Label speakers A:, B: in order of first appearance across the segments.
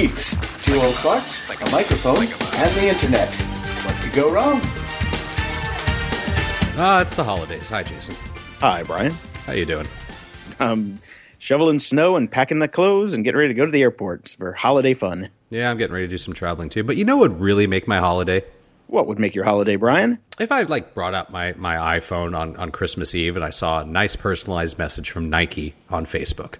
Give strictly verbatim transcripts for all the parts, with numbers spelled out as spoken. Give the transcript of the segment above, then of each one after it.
A: geeks, two old farts, a microphone, and the internet. What could go wrong?
B: Ah, it's the holidays. Hi, Jason.
C: Hi, Brian.
B: How you doing?
C: Um, shoveling snow and packing the clothes and getting ready to go to the airports for holiday fun.
B: Yeah, I'm getting ready to do some traveling too. But you know what would really make my holiday?
C: What would make your holiday, Brian?
B: If I like brought out my, my iPhone on, on Christmas Eve and I saw a nice personalized message from Nike on Facebook.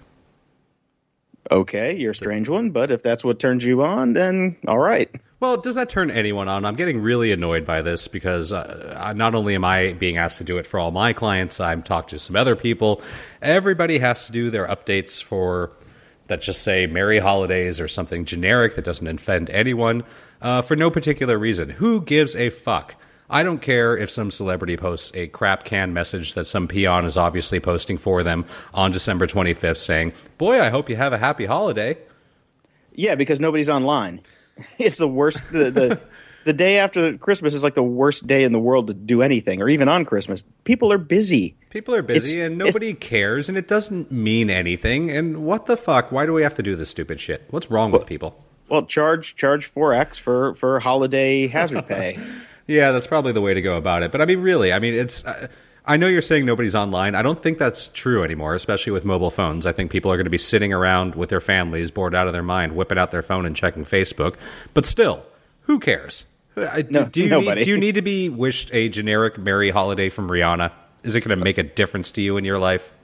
C: Okay, you're a strange one, but if that's what turns you on, then all right.
B: Well, does that turn anyone on? I'm getting really annoyed by this because uh, not only am I being asked to do it for all my clients, I'm talked to some other people. Everybody has to do their updates for that just say Merry Holidays or something generic that doesn't offend anyone uh, for no particular reason. Who gives a fuck? I don't care if some celebrity posts a crap can message that some peon is obviously posting for them on December twenty-fifth saying, boy, I hope you have a happy holiday.
C: Yeah, because nobody's online. It's the worst. The, the, the day after Christmas is like the worst day in the world to do anything, or even on Christmas. People are busy.
B: People are busy, it's, and nobody cares, and it doesn't mean anything. And what the fuck? Why do we have to do this stupid shit? What's wrong
C: well,
B: with people?
C: Well, charge charge four X for, for holiday hazard pay.
B: Yeah, that's probably the way to go about it. But I mean, really, I mean, it's. Uh, I know you're saying nobody's online. I don't think that's true anymore, especially with mobile phones. I think people are going to be sitting around with their families, bored out of their mind, whipping out their phone and checking Facebook. But still, who cares? Do,
C: no,
B: do, you
C: nobody.
B: need, do you need to be wished a generic Merry Holiday from Rihanna? Is it going to make a difference to you in your life?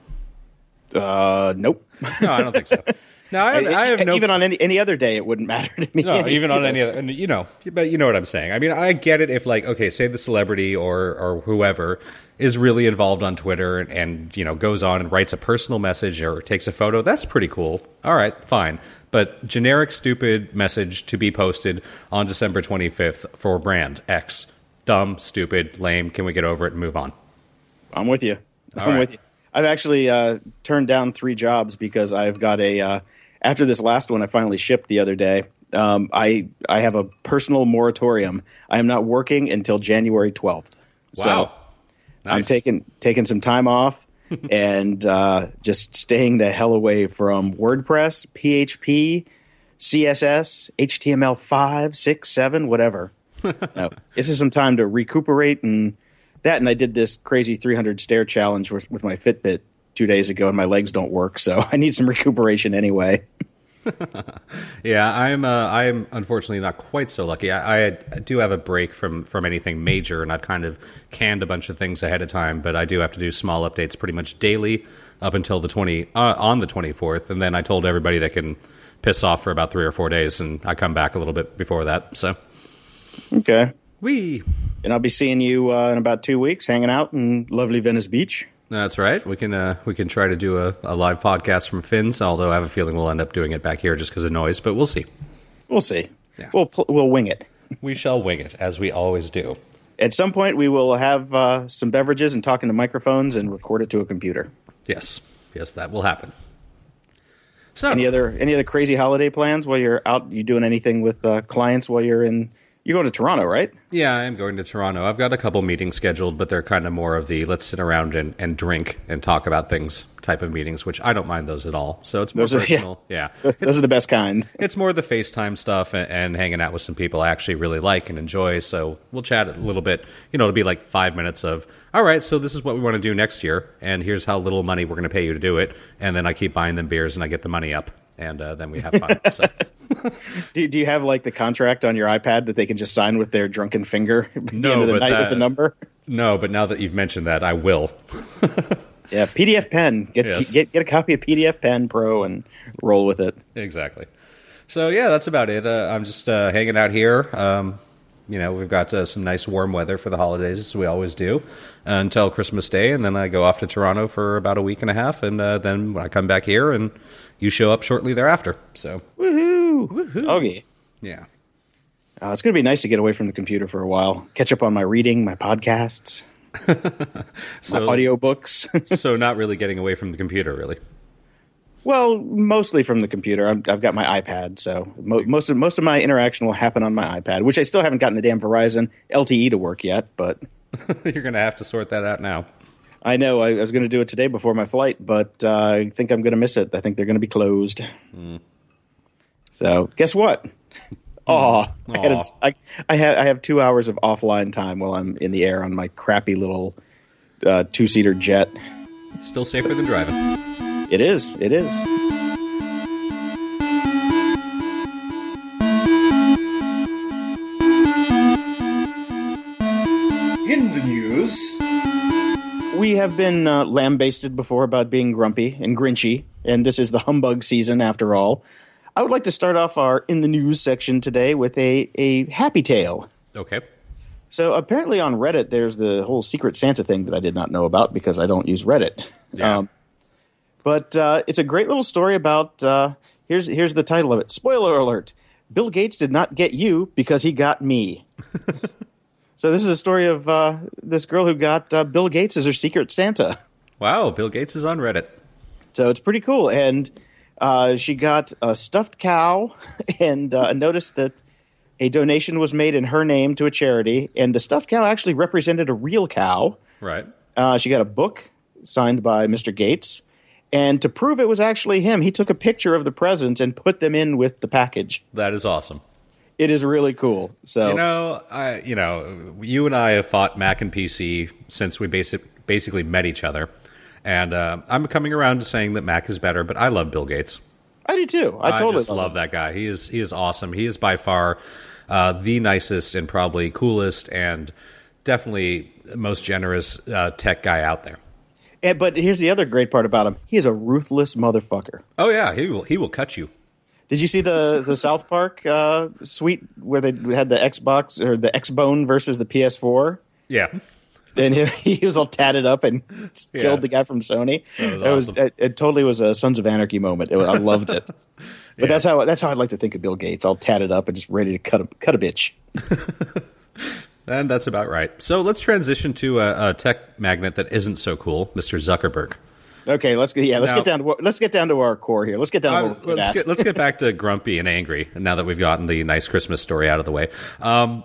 C: Uh, nope.
B: No, I don't think so. No, I have, I have no.
C: Even on any any other day, it wouldn't matter to me.
B: No, even on any other, you know, but you know what I'm saying. I mean, I get it if, like, okay, say the celebrity or or whoever is really involved on Twitter and, and you know goes on and writes a personal message or takes a photo. That's pretty cool. All right, fine. But generic, stupid message to be posted on December twenty-fifth for brand X, dumb, stupid, lame. Can we get over it and move on?
C: I'm with you.
B: All
C: I'm
B: right.
C: with you. I've actually uh, turned down three jobs because I've got a. Uh, After this last one I finally shipped the other day, um, I I have a personal moratorium. I am not working until January twelfth.
B: Wow.
C: So
B: Nice.
C: I'm taking taking some time off and uh, just staying the hell away from WordPress, P H P, C S S, H T M L five, six, seven, whatever. No, this is some time to recuperate and that. And I did this crazy three hundred stair challenge with, with my Fitbit two days ago, and my legs don't work, so I need some recuperation anyway.
B: Yeah, I'm. Uh, I'm unfortunately not quite so lucky. I, I do have a break from from anything major, and I've kind of canned a bunch of things ahead of time. But I do have to do small updates pretty much daily up until the twenty uh, on the twenty-fourth, and then I told everybody they can piss off for about three or four days, and I come back a little bit before that. So,
C: Okay,
B: we.
C: and I'll be seeing you uh, in about two weeks, hanging out in lovely Venice Beach.
B: That's right. We can uh, we can try to do a, a live podcast from Finn's, although I have a feeling we'll end up doing it back here just because of noise, but we'll see.
C: We'll see.
B: Yeah.
C: We'll pl- we'll wing it.
B: We shall wing it, as we always do.
C: At some point, we will have uh, some beverages and talk into microphones and record it to a computer.
B: Yes. Yes, that will happen. So,
C: Any other any other crazy holiday plans while you're out? You doing anything with uh, clients while you're in? You're going to Toronto, right?
B: yeah, I am going to Toronto. I've got a couple meetings scheduled, but they're kind of more of the let's sit around and, and drink and talk about things type of meetings, which I don't mind those at all. So it's more
C: Those are-
B: personal. Yeah.
C: Those are the best kind.
B: It's more the FaceTime stuff and, and hanging out with some people I actually really like and enjoy. So we'll chat a little bit. You know, it'll be like five minutes of, all right, so this is what we want to do next year, and here's how little money we're going to pay you to do it. And then I keep buying them beers and I get the money up, and uh, then we have fun. So.
C: Do, do you have like the contract on your iPad that they can just sign with their drunken finger at the
B: No,
C: end of the
B: but
C: night
B: that-
C: with the number?
B: No, but now that you've mentioned that, I will.
C: Yeah, P D F Pen. Get
B: Yes.
C: get get a copy of P D F Pen Pro and roll with it.
B: Exactly. So, yeah, that's about it. Uh, I'm just uh, hanging out here. Um, you know, we've got uh, some nice warm weather for the holidays, as we always do, uh, until Christmas Day. And then I go off to Toronto for about a week and a half. And uh, then I come back here, and you show up shortly thereafter. So,
C: Woohoo! Woohoo! Okay.
B: yeah.
C: Uh, it's going to be nice to get away from the computer for a while. Catch up on my reading, my podcasts,
B: So,
C: my audiobooks.
B: so not really getting away from the computer, really.
C: Well, mostly from the computer. I'm, I've got my iPad, so mo- most of most of my interaction will happen on my iPad, which I still haven't gotten the damn Verizon L T E to work yet. But
B: You're going to have to sort that out now.
C: I know I, I was going to do it today before my flight, but uh, I think I'm going to miss it. I think they're going to be closed.
B: Mm.
C: So guess what? Oh, I, had a- I, I have I have two hours of offline time while I'm in the air on my crappy little uh, two-seater jet.
B: Still safer than driving.
C: It is. It is.
A: In the news,
C: We have been uh, lambasted before about being grumpy and grinchy, and this is the humbug season after all. I would like to start off our In the News section today with a, a happy tale.
B: Okay.
C: So apparently on Reddit, there's the whole Secret Santa thing that I did not know about because I don't use Reddit.
B: Yeah.
C: Um, but uh, it's a great little story about, uh, here's, here's the title of it. Spoiler alert. Bill Gates did not get you because he got me. So this is a story of uh, this girl who got uh, Bill Gates as her Secret Santa.
B: Wow, Bill Gates is on Reddit.
C: So it's pretty cool. And uh, she got a stuffed cow and uh, noticed that a donation was made in her name to a charity. And the stuffed cow actually represented a real cow.
B: Right.
C: Uh, she got a book signed by Mister Gates. And to prove it was actually him, he took a picture of the presents and put them in with the package.
B: That is awesome.
C: It is really cool. So
B: You know, I you know, you and I have fought Mac and P C since we basic, basically met each other. And uh, I'm coming around to saying that Mac is better, but I love Bill Gates.
C: I do too. I,
B: I
C: totally
B: just love
C: him.
B: that guy. He is he is awesome. He is by far uh, the nicest and probably coolest and definitely most generous uh, tech guy out there.
C: And, but here's the other great part about him. He is a ruthless motherfucker.
B: Oh yeah, he will he will cut you.
C: Did you see the, the South Park uh, suite where they had the Xbox or the X-Bone versus the P S four?
B: Yeah.
C: And he, he was all tatted up and
B: Yeah.
C: killed the guy from Sony.
B: That was
C: it was
B: awesome.
C: it, it totally was a Sons of Anarchy moment. It was, I loved it. But
B: Yeah.
C: that's how that's how I'd like to think of Bill Gates, all tatted up and just ready to cut a cut a bitch.
B: And that's about right. So let's transition to a, a tech magnet that isn't so cool, Mister Zuckerberg.
C: Okay, let's get yeah, let's
B: Now-
C: get down to what- let's get down to our core here. Let's get down to
B: Uh,
C: what we're good
B: let's
C: at.
B: get let's get back to grumpy and angry now that we've gotten the nice Christmas story out of the way. Um,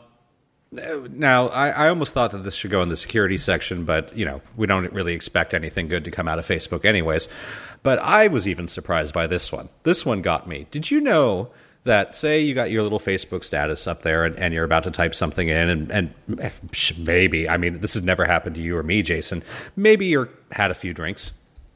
B: now, I, I almost thought that this should go in the security section, but you know we don't really expect anything good to come out of Facebook, anyways. But I was even surprised by this one. This one got me. Did you know that, say, you got your little Facebook status up there, and, and you're about to type something in, and, and maybe, I mean, this has never happened to you or me, Jason. Maybe you're had a few drinks.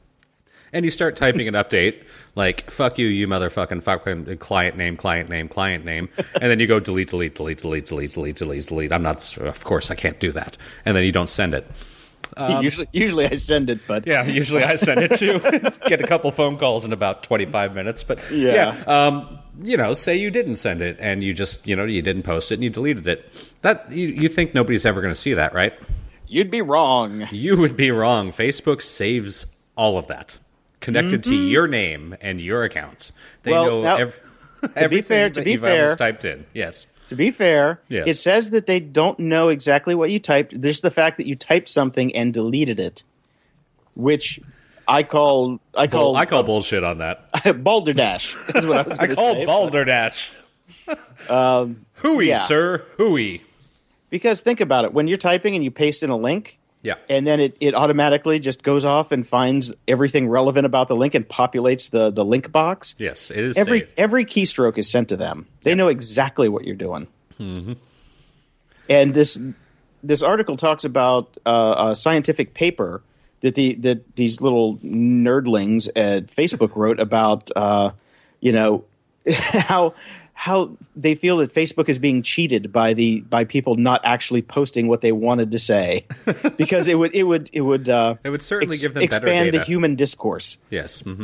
B: And you start typing an update like, fuck you, you motherfucking fucking client name, client name, client name. And then you go delete, delete, delete, delete, delete, delete, delete, delete. I'm not, of course, I can't do that. And then you don't send it.
C: usually usually I send it, but
B: Yeah, usually I send it too. Get a couple phone calls in about twenty-five minutes. But
C: Yeah.
B: yeah, um, you know, say you didn't send it and you just, you know, you didn't post it and you deleted it. That you, you think nobody's ever going to see that, right?
C: you'd be wrong.
B: You would be wrong. Facebook saves all of that. Connected to your name and your accounts. They
C: Well,
B: know
C: now,
B: ev- everything
C: fair- to
B: that
C: be
B: you've
C: fair-
B: always typed in. Yes.
C: To be fair,
B: Yes.
C: it says that they don't know exactly what you typed. There's the fact that you typed something and deleted it, which I call I call
B: Bull, I call bullshit on that.
C: balderdash. Is what I was
B: I
C: going to
B: call
C: say.
B: balderdash. Um, Hooey,
C: yeah.
B: sir. Hooey.
C: Because think about it: when you're typing and you paste in a link,
B: Yeah.
C: and then it, it automatically just goes off and finds everything relevant about the link and populates the, the link box.
B: Yes, it is
C: Every
B: saved.
C: every keystroke is sent to them. They know exactly what you're doing. Mm-hmm. And this this article talks about uh, a scientific paper that the that these little nerdlings at Facebook wrote about. Uh, you know how how they feel that Facebook is being cheated by the by people not actually posting what they wanted to say, because it would it would it would uh,
B: It would certainly give them better
C: expand the
B: data.
C: human discourse.
B: Yes. hmm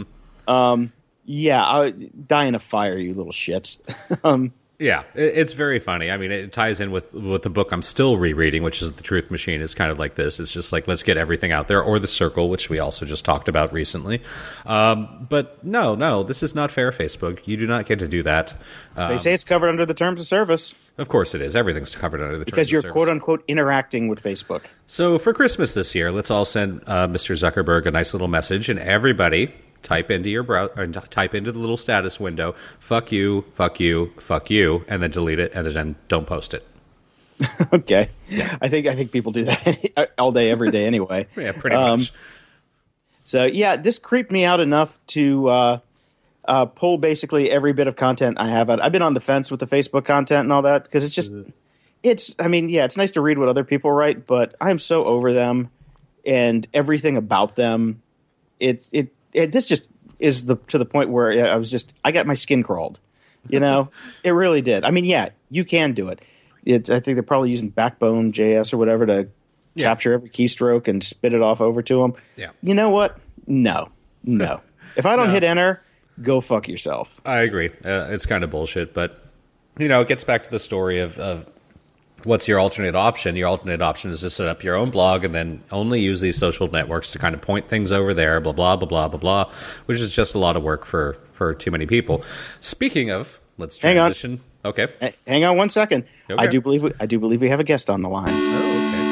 C: Yeah, I, die in a fire, you little shits. um,
B: Yeah, it, it's very funny. I mean, it ties in with with the book I'm still rereading, which is The Truth Machine. Is kind of like this. It's just like, let's get everything out there, or The Circle, which we also just talked about recently. Um, but no, no, this is not fair, Facebook. You do not get to do that. Um,
C: they say it's covered under the terms of service
B: of course it is. Everything's covered under the
C: because
B: terms
C: you're
B: of service.
C: quote unquote interacting with Facebook.
B: So for Christmas this year, let's all send uh, Mister Zuckerberg a nice little message, and everybody type into your brow- or t- type into the little status window, "fuck you, fuck you, fuck you," and then delete it, and then don't post it.
C: Okay, I think I think people do that all day, every day, anyway.
B: Yeah, pretty
C: Um,
B: much.
C: So yeah, this creeped me out enough to uh, uh, pull basically every bit of content I have out. I've been on the fence with the Facebook content and all that because it's just, it's, I mean, yeah, it's nice to read what other people write, but I'm so over them and everything about them. It, it, it this just is the to the point where I was just, I got my skin crawled, you know? It really did. I mean, yeah, you can do it. It's, I think they're probably using Backbone J S or whatever to yeah. capture every keystroke and spit it off over to them.
B: Yeah.
C: You know what? No. No. If I don't
B: no.
C: hit enter, go fuck yourself.
B: I agree. Uh, it's kind of bullshit, but, you know, it gets back to the story of, of what's your alternate option. Your alternate option is to set up your own blog and then only use these social networks to kind of point things over there, blah, blah, blah, blah, blah, blah, which is just a lot of work for, for too many people. Speaking of, let's transition.
C: Hang on.
B: Okay.
C: H- hang on one second.
B: Okay.
C: I do believe we, I do believe we have a guest on the line.
B: Oh, okay.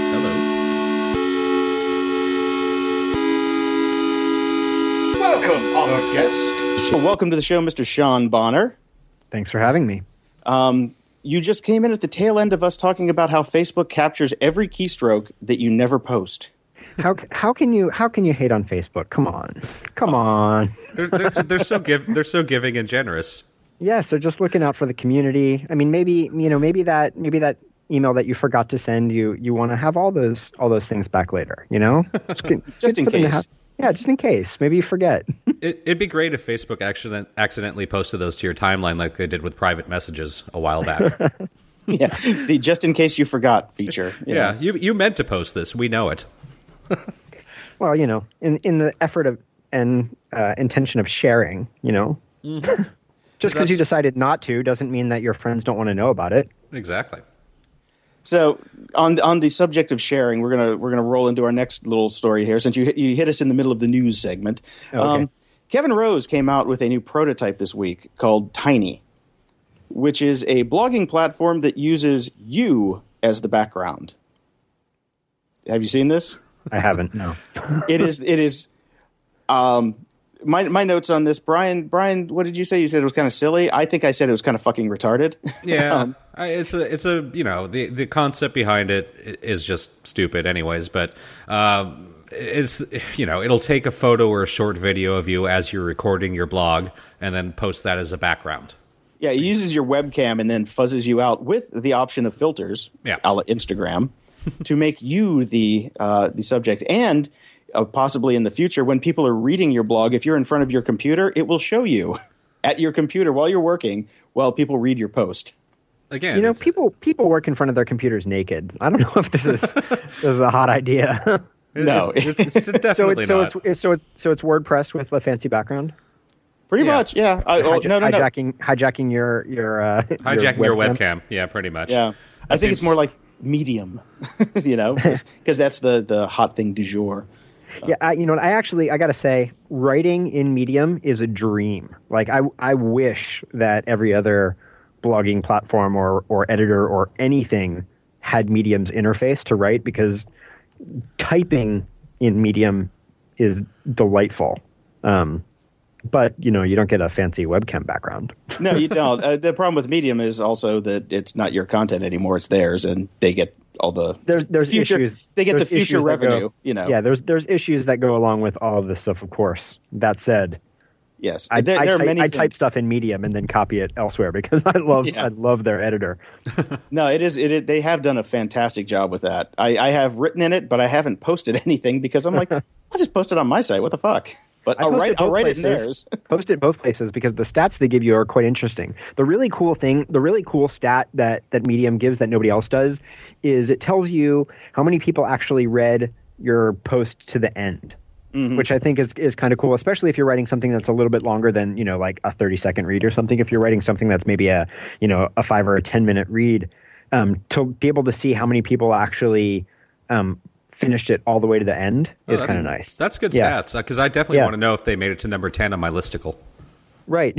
A: Welcome, honored guest.
C: So welcome to the show, Mister Sean Bonner.
D: Thanks for having me.
C: Um, you just came in at the tail end of us talking about how Facebook captures every keystroke that you never post.
D: How how can you how can you hate on Facebook? Come on, come on.
B: They're, they're, they're so give they're so giving and generous.
D: Yes, they're just looking out for the community. I mean, maybe you know, maybe that maybe that email that you forgot to send, you you want to have all those all those things back later. You know,
C: just, just in case.
D: Have, yeah, just in case. Maybe you forget.
B: it, it'd be great if Facebook accident, accidentally posted those to your timeline like they did with private messages a while back.
C: Yeah, the just in case you forgot feature.
B: Yes. Yeah, you you meant to post this. We know it.
D: Well, you know, in in the effort of and uh, intention of sharing, you know, mm-hmm. just because you decided not to doesn't mean that your friends don't want to know about it.
B: Exactly.
C: So on on the subject of sharing, we're gonna we're gonna roll into our next little story here. Since you hit, you hit us in the middle of the news segment,
D: oh, okay.
C: um, Kevin Rose came out with a new prototype this week called Tiny, which is a blogging platform that uses you as the background. Have you seen this?
D: I haven't. No.
C: It is. It is. Um, my my notes on this, Brian. Brian, what did you say? You said it was kind of silly. I think I said it was kind of fucking retarded.
B: Yeah,
C: um,
B: I, it's a it's a you know the the concept behind it is just stupid, anyways. But um, it's you know it'll take a photo or a short video of you as you're recording your blog and then post that as a background.
C: Yeah, it uses your webcam and then fuzzes you out with the option of filters,
B: yeah.
C: a la Instagram, to make you the uh, the subject. And uh, possibly in the future, when people are reading your blog, if you're in front of your computer, it will show you at your computer while you're working while people read your post.
B: Again,
D: you know, people people work in front of their computers naked. I don't know if this is this is a hot idea.
C: No,
B: it's, it's, it's definitely
D: so
B: not.
D: it's, so it's so it's so it's WordPress with a fancy background.
C: Pretty
B: yeah.
C: much, yeah. I, oh,
D: Hij-
C: no, no, no.
D: hijacking hijacking your your uh,
B: hijacking your webcam. your webcam. Yeah, pretty much.
C: Yeah,
B: that
C: I think
B: seems...
C: it's more like Medium, you know, because that's the the hot thing du jour.
D: Yeah, I, you know, I actually, I got to say, writing in Medium is a dream. Like, I, I wish that every other blogging platform or, or editor or anything had Medium's interface to write, because typing in Medium is delightful. Um, but, you know, you don't get a fancy webcam background.
C: No, you don't. Uh, the problem with Medium is also that it's not your content anymore; it's theirs, and they get all the
D: there's there's
C: future,
D: issues.
C: They get
D: there's
C: the future revenue.
D: Go,
C: you know.
D: Yeah, there's there's issues that go along with all of this stuff. Of course. That said,
C: yes,
D: I,
C: there,
D: I,
C: there are
D: type,
C: many
D: I
C: things.
D: type stuff in Medium and then copy it elsewhere because I love
C: Yeah.
D: I love their editor.
C: No, it is. It, it they have done a fantastic job with that. I, I have written in it, but I haven't posted anything because I'm like, I'll just post it on my site. What the fuck? But
D: I
C: I'll
D: post
C: write.
D: it
C: I'll
D: both
C: write it in
D: places.
C: theirs.
D: Post it both places because the stats they give you are quite interesting. The really cool thing, the really cool stat that, that Medium gives that nobody else does, is it tells you how many people actually read your post to the end, mm-hmm. which I think is is kind of cool, especially if you're writing something that's a little bit longer than, you know, like a thirty second read or something. If you're writing something that's maybe a, you know, a five or a ten minute read, um, to be able to see how many people actually um, finished it all the way to the end
B: oh,
D: is kind of nice.
B: That's good
D: yeah.
B: stats, because I definitely
D: yeah.
B: want to know if they made it to number ten on my listicle.
D: Right.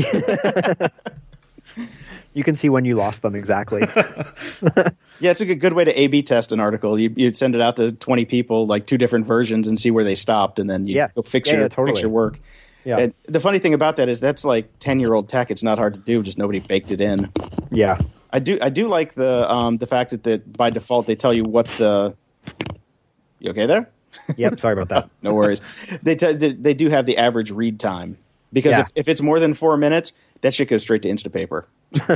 D: You can see when you lost them exactly.
C: Yeah, it's a good, good way to A B test an article. You, you'd send it out to twenty people, like two different versions, and see where they stopped, and then you
D: yeah.
C: go fix
D: yeah,
C: your
D: yeah, totally.
C: fix your work.
D: Yeah.
C: And the funny thing about that is that's like ten year old tech. It's not hard to do. Just nobody baked it in.
D: Yeah.
C: I do. I do like the um, the fact that, that by default they tell you what the. You okay there?
D: Yep. Sorry about that.
C: No worries. They t- they do have the average read time Because
D: Yeah.
C: if, if it's more than four minutes, that shit goes straight to Instapaper.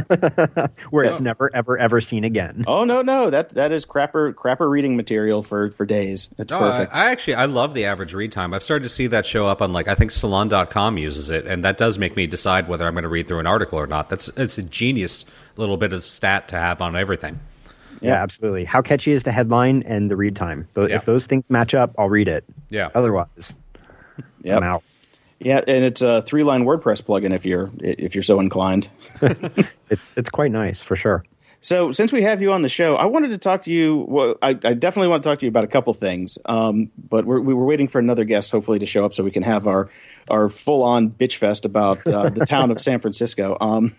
D: Where it's never, ever, ever seen again.
C: Oh no, no, that that is crapper crapper reading material for, for days. It's
B: Oh,
C: perfect.
B: I, I actually I love the average read time. I've started to see that show up on like I think salon dot com uses it, and that does make me decide whether I'm going to read through an article or not. That's it's a genius little bit of stat to have on everything.
D: Yeah, absolutely. How catchy is the headline and the read time? Th-
B: Yeah.
D: If those things match up, I'll read it.
B: Yeah.
D: Otherwise,
C: Yep.
D: I'm out.
C: Yeah, and it's a three line WordPress plugin if you're if you're so inclined.
D: It's it's quite nice for sure.
C: So since we have you on the show, I wanted to talk to you. Well, I, I definitely want to talk to you about a couple things. Um, but we're, we were waiting for another guest, hopefully, to show up so we can have our our full on bitch fest about uh, the town of San Francisco. Um,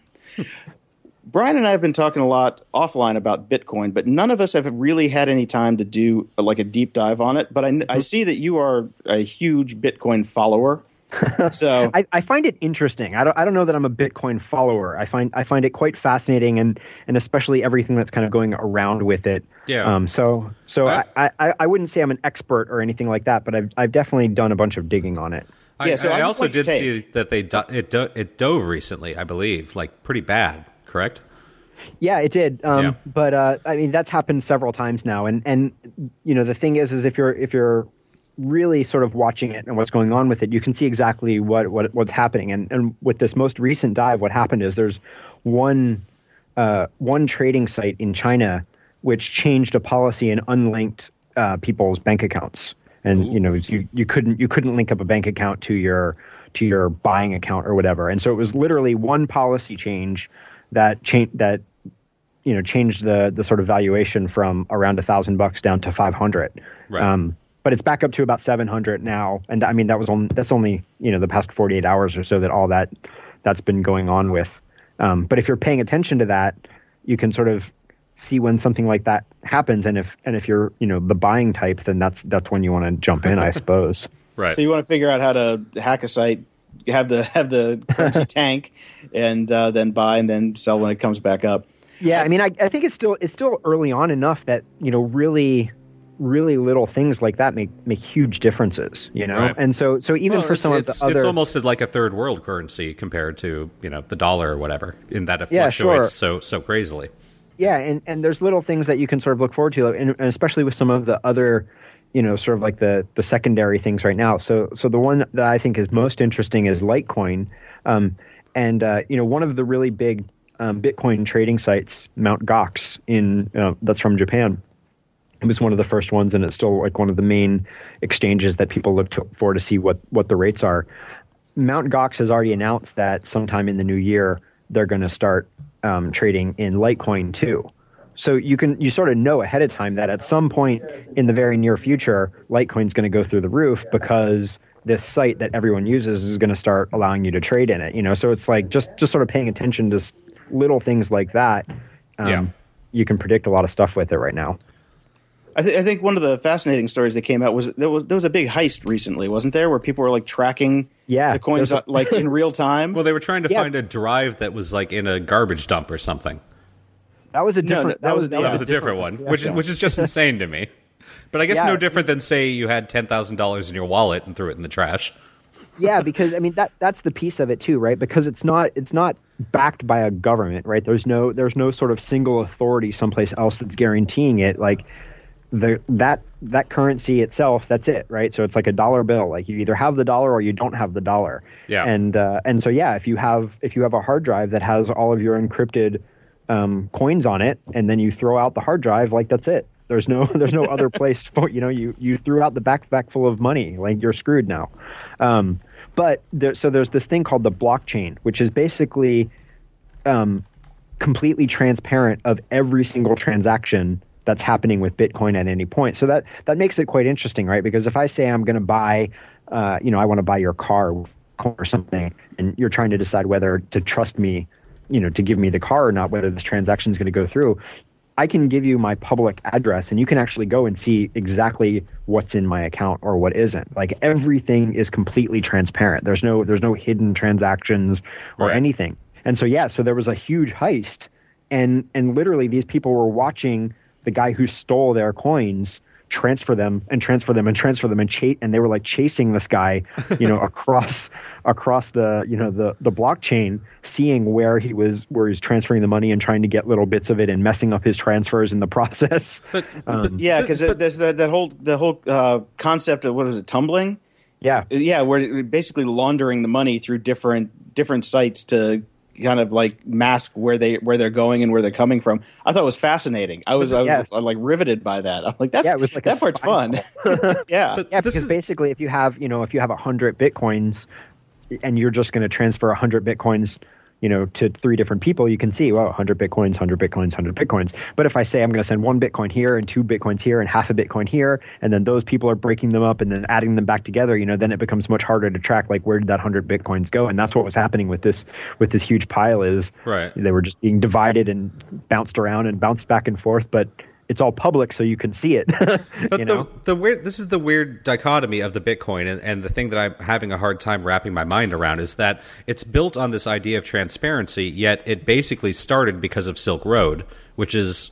C: Brian and I have been talking a lot offline about Bitcoin, but none of us have really had any time to do uh, like a deep dive on it. But I, I see that you are a huge Bitcoin follower. So
D: I, I find it interesting. I don't I don't know that I'm a Bitcoin follower. I find I find it quite fascinating, and and especially everything that's kind of going around with it.
B: Yeah.
D: Um. So so
B: I-
D: I, I, I wouldn't say I'm an expert or anything like that, but I've I've definitely done a bunch of digging on it.
B: I,
C: Yeah, so
B: I
C: I just
B: also
C: like your
B: did see
C: take.
B: that they do, it do, it dove recently, I believe, like pretty bad. Correct?
D: Yeah, it did. Um,
B: Yeah.
D: But uh, I mean, that's happened several times now, and and you know the thing is, is if you're if you're really sort of watching it and what's going on with it, you can see exactly what, what what's happening. And and with this most recent dive, what happened is there's one uh, one trading site in China which changed a policy and unlinked uh, people's bank accounts. And you know you, you couldn't you couldn't link up a bank account to your to your buying account or whatever. And so it was literally one policy change that changed that you know changed the the sort of valuation from around a thousand bucks down to five hundred.
B: Right.
D: Um, but it's back up to about seven hundred now, and I mean that was on that's only you know the past forty-eight hours or so that all that that's been going on with. Um, but if you're paying attention to that, you can sort of see when something like that happens, and if and if you're you know the buying type, then that's that's when you want to jump in, I suppose.
B: Right.
C: So you want to figure out how to hack a site, have the have the currency tank, and uh, then buy and then sell when it comes back up.
D: Yeah, I mean, I, I think it's still it's still early on enough that you know really, really little things like that make make huge differences. You know,
B: Right.
D: and so so even
B: Well,
D: for
B: it's,
D: some
B: it's,
D: of the other,
B: it's almost like a third world currency compared to you know the dollar or whatever, in that it
D: Yeah,
B: fluctuates
D: sure.
B: so so crazily.
D: yeah, and and there's little things that you can sort of look forward to, and, and especially with some of the other, you know, sort of like the the secondary things right now. So so the one that I think is most interesting is Litecoin, um, and uh, you know one of the really big um, Bitcoin trading sites, Mount Gox, in uh, that's from Japan. It was one of the first ones, and it's still like one of the main exchanges that people look to, for to see what, what the rates are. Mount Gox has already announced that sometime in the new year they're going to start um, trading in Litecoin too. So you can you sort of know ahead of time that at some point in the very near future, Litecoin's going to go through the roof because this site that everyone uses is going to start allowing you to trade in it. You know, so it's like just just sort of paying attention to s- little things like that. Um,
B: Yeah.
D: You can predict a lot of stuff with it right now.
C: I, th- I think one of the fascinating stories that came out was there was there was a big heist recently, wasn't there, where people were like tracking
D: Yeah,
C: the coins
D: there's a-
C: uh, like in real time.
B: Well, they were trying to
D: Yeah.
B: find a drive that was like in a garbage dump or something.
D: That was a
C: No,
D: different.
C: no,
D: that,
C: that
D: was,
C: was-
D: that
C: yeah.
B: That was a different one, which is which is just insane to me. But I guess
D: Yeah.
B: no different than say you had ten thousand dollars in your wallet and threw it in the trash.
D: Yeah, because I mean that that's the piece of it too, right? Because it's not it's not backed by a government, right? There's no there's no sort of single authority someplace else that's guaranteeing it. Like the that that currency itself, that's it, right? So it's like a dollar bill. Like you either have the dollar or you don't have the dollar.
B: Yeah.
D: And uh, and so yeah, if you have if you have a hard drive that has all of your encrypted um, coins on it, and then you throw out the hard drive, like that's it. There's no there's no other place for you know you you threw out the backpack full of money, like you're screwed now. Um, but there, so there's this thing called the blockchain, which is basically um, completely transparent of every single transaction that's happening with Bitcoin at any point. So that that makes it quite interesting, right? Because if I say I'm going to buy, uh, you know, I want to buy your car or something, and you're trying to decide whether to trust me, you know, to give me the car or not, whether this transaction is going to go through, I can give you my public address, and you can actually go and see exactly what's in my account or what isn't. Like everything is completely transparent. There's no there's no hidden transactions or
B: Right.
D: anything. And so yeah, so there was a huge heist, and and literally these people were watching the guy who stole their coins transfer them and transfer them and transfer them and chase, and they were like chasing this guy, you know, across across the you know the the blockchain, seeing where he was where he's transferring the money and trying to get little bits of it and messing up his transfers in the process.
B: But,
D: um,
B: but
C: Yeah, because
B: but-
C: there's that, that whole the whole uh, concept of what is it, tumbling?
D: yeah,
C: Yeah, we're basically laundering the money through different different sites to kind of like mask where they where they're going and where they're coming from. I thought it was fascinating. I was I was
D: Yes.
C: like riveted by that. I'm like, that's
D: Yeah, it was like a
C: that part's
D: spy
C: fun. yeah.
B: But
D: yeah.
B: this
D: Because
B: is-
D: basically, if you have you know if you have a hundred bitcoins, and you're just going to transfer a hundred bitcoins, you know, to three different people, you can see, well, one hundred bitcoins, one hundred bitcoins, one hundred bitcoins. But if I say I'm going to send one bitcoin here and two bitcoins here and half a bitcoin here, and then those people are breaking them up and then adding them back together, you know, then it becomes much harder to track, like, where did that one hundred bitcoins go? And that's what was happening with this with this huge pile is
B: Right.
D: they were just being divided and bounced around and bounced back and forth, but it's all public, so you can see it.
B: But
D: you
B: the
D: know?
B: the weird this is the weird dichotomy of the Bitcoin, and, and the thing that I'm having a hard time wrapping my mind around is that it's built on this idea of transparency, yet it basically started because of Silk Road, which is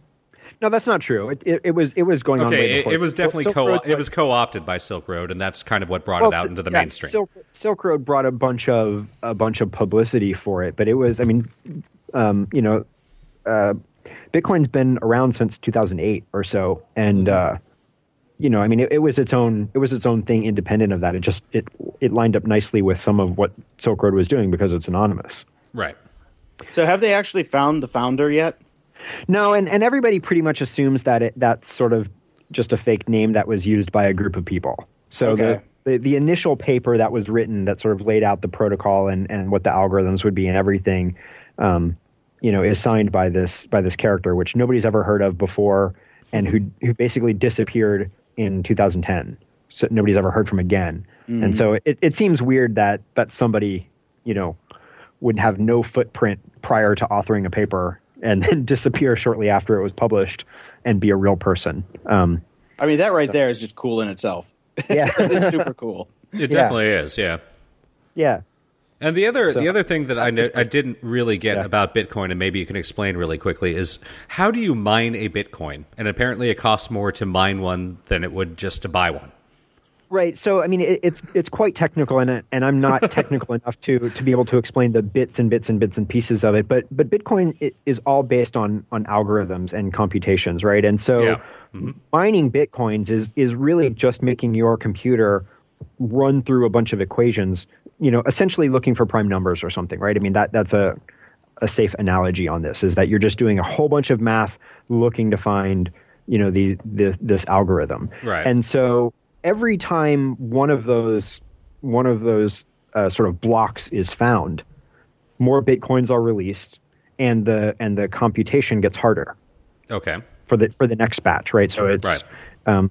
D: No, that's not true. It, it, it was it was going on way
B: okay. It,
D: before.
B: it was definitely
D: Silk
B: co
D: Road
B: it was co opted by Silk Road, and that's kind of what brought
D: Well,
B: it out
D: Sil-
B: into the
D: yeah,
B: mainstream.
D: Silk, Silk Road brought a bunch of a bunch of publicity for it, but it was, I mean, um, you know, uh, Bitcoin's been around since two thousand eight or so, and uh, you know, I mean, it, it was its own it was its own thing, independent of that. It just it it lined up nicely with some of what Silk Road was doing because it's anonymous.
B: Right.
C: So have they actually found the founder yet?
D: No, and, and everybody pretty much assumes that it that's sort of just a fake name that was used by a group of people. So
C: Okay.
D: the, the the initial paper that was written that sort of laid out the protocol and, and what the algorithms would be and everything, um, you know, is signed by this by this character, which nobody's ever heard of before, and who who basically disappeared in two thousand ten. So nobody's ever heard from again.
C: Mm-hmm.
D: And so it, it seems weird that that somebody, you know, would have no footprint prior to authoring a paper and then disappear shortly after it was published and be a real person. Um,
C: I mean, that right there is just cool in itself.
D: yeah,
C: It's super cool.
B: It definitely is. Yeah.
D: yeah.
B: And the other
D: So-
B: the other thing that I know, I didn't really get
D: Yeah.
B: about Bitcoin, and maybe you can explain really quickly, is how do you mine a Bitcoin? And apparently, it costs more to mine one than it would just to buy one.
D: Right. So, I mean, it, it's it's quite technical, and and I'm not technical enough to to be able to explain the bits and bits and bits and pieces of it. But but Bitcoin i- is all based on on algorithms and computations, right? And so,
B: Yeah. Mhm.
D: mining Bitcoins is is really just making your computer run through a bunch of equations, you know, essentially looking for prime numbers or something, right? I mean, that that's a a safe analogy on this, is that you're just doing a whole bunch of math looking to find, you know, the, the this algorithm.
B: Right.
D: And so every time one of those one of those uh, sort of blocks is found, more Bitcoins are released, and the and the computation gets harder
B: Okay.
D: for the for the next batch, right? So it's
B: Right.
D: um,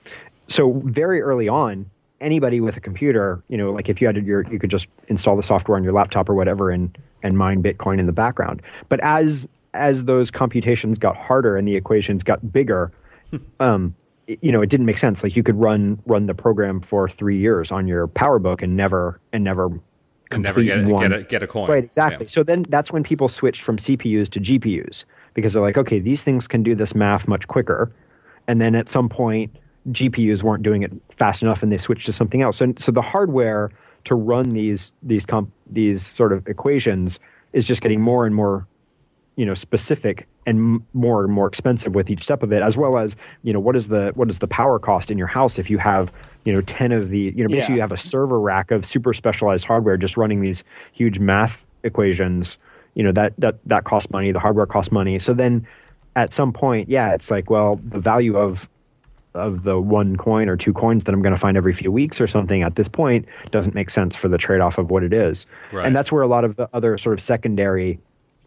D: so very early on, anybody with a computer, you know, like if you had your, you could just install the software on your laptop or whatever and and mine Bitcoin in the background. But as as those computations got harder and the equations got bigger, um, it- you know, it didn't make sense. Like you could run run the program for three years on your PowerBook and never and never
B: And never get
D: complete
B: a,
D: one.
B: get a get a coin.
D: Right, exactly.
B: Yeah.
D: So then that's when people switched from C P Us to G P Us, because they're like, okay, these things can do this math much quicker. And then at some point, G P Us weren't doing it fast enough, and they switched to something else. And so the hardware to run these these comp, these sort of equations is just getting more and more, you know, specific and m- more and more expensive with each step of it, as well as, you know, what is the what is the power cost in your house if you have, you know, ten of the, you know, basically
C: Yeah.
D: you have a server rack of super specialized hardware just running these huge math equations. You know, that that that costs money. The hardware costs money. So then, at some point, yeah, it's like, well, the value of of the one coin or two coins that I'm going to find every few weeks or something at this point doesn't make sense for the trade-off of what it is.
B: Right.
D: And that's where a lot of the other sort of secondary,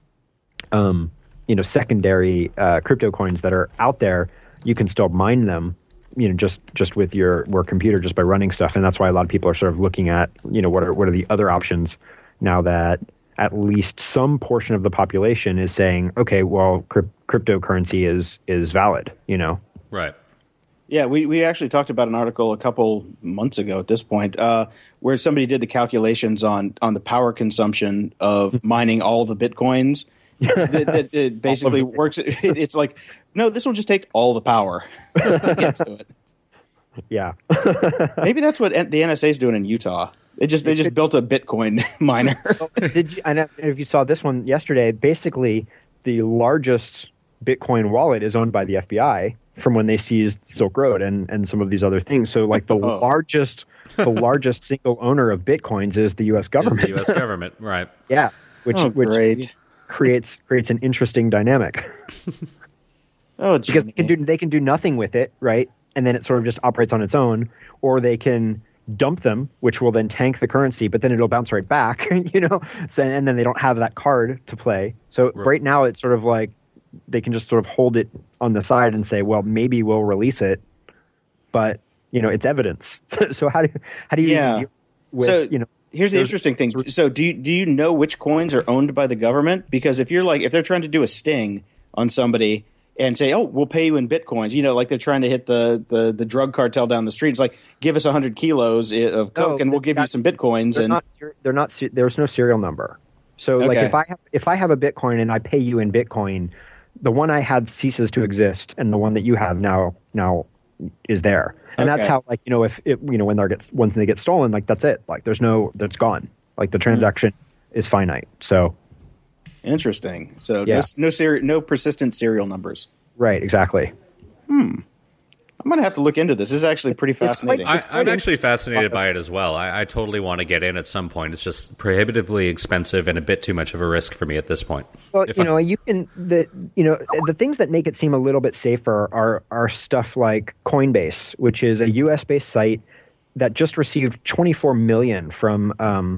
D: um, you know, secondary uh, crypto coins that are out there, you can still mine them, you know, just just with your work computer, just by running stuff. And that's why a lot of people are sort of looking at, you know, what are what are the other options now that at least some portion of the population is saying, okay, well, cryp- cryptocurrency is is valid, you know.
B: Right.
C: Yeah, we, we actually talked about an article a couple months ago at this point, uh, where somebody did the calculations on, on the power consumption of mining all the Bitcoins. that, that it basically works. It, it's like, no, this will just take all the power to get to it.
D: Yeah.
C: Maybe that's what the N S A is doing in Utah. They just they just built a Bitcoin miner.
D: Did you? I know if you saw this one yesterday. Basically, the largest Bitcoin wallet is owned by the F B I from when they seized Silk Road and, and some of these other things. So, like the oh. largest the largest single owner of Bitcoins is the U S government.
B: Is the U S government, right?
D: Yeah, which
C: oh,
D: which
C: great.
D: creates creates an interesting dynamic.
C: Oh,
D: because they can do they can do nothing with it, right? And then it sort of just operates on its own, or they can dump them, which will then tank the currency, but then it'll bounce right back, you know. So, and then they don't have that card to play. So right. right now, it's sort of like they can just sort of hold it on the side and say, "Well, maybe we'll release it," but you know, it's evidence. So, so how do how do you?
C: Yeah.
D: Deal with,
C: so
D: you know,
C: here's the interesting thing. So do you, do you know which coins are owned by the government? Because if you're like if they're trying to do a sting on somebody and say, oh, we'll pay you in Bitcoins, you know, like they're trying to hit the, the, the drug cartel down the street. It's like, give us one hundred kilos of coke no, and we'll give not, you some Bitcoins.
D: They're
C: and
D: not, they're not, there's no serial number. So okay. like if I have, if I have a Bitcoin and I pay you in Bitcoin, the one I had ceases to exist and the one that you have now, now is there. And okay. that's how, like, you know, if it, you know, when they get, once they get stolen, like that's it. Like there's no, that's gone. Like the transaction mm-hmm. is finite. So.
C: Interesting. So
D: yeah.
C: no no, seri- no persistent serial numbers.
D: Right. Exactly.
C: Hmm. I'm going to have to look into this. This is actually pretty fascinating.
B: I, I'm actually fascinated by it as well. I, I totally want to get in at some point. It's just prohibitively expensive and a bit too much of a risk for me at this point.
D: Well,
B: if
D: you
B: I,
D: know, you can the you know the things that make it seem a little bit safer are are stuff like Coinbase, which is a U S based site that just received twenty-four million from um,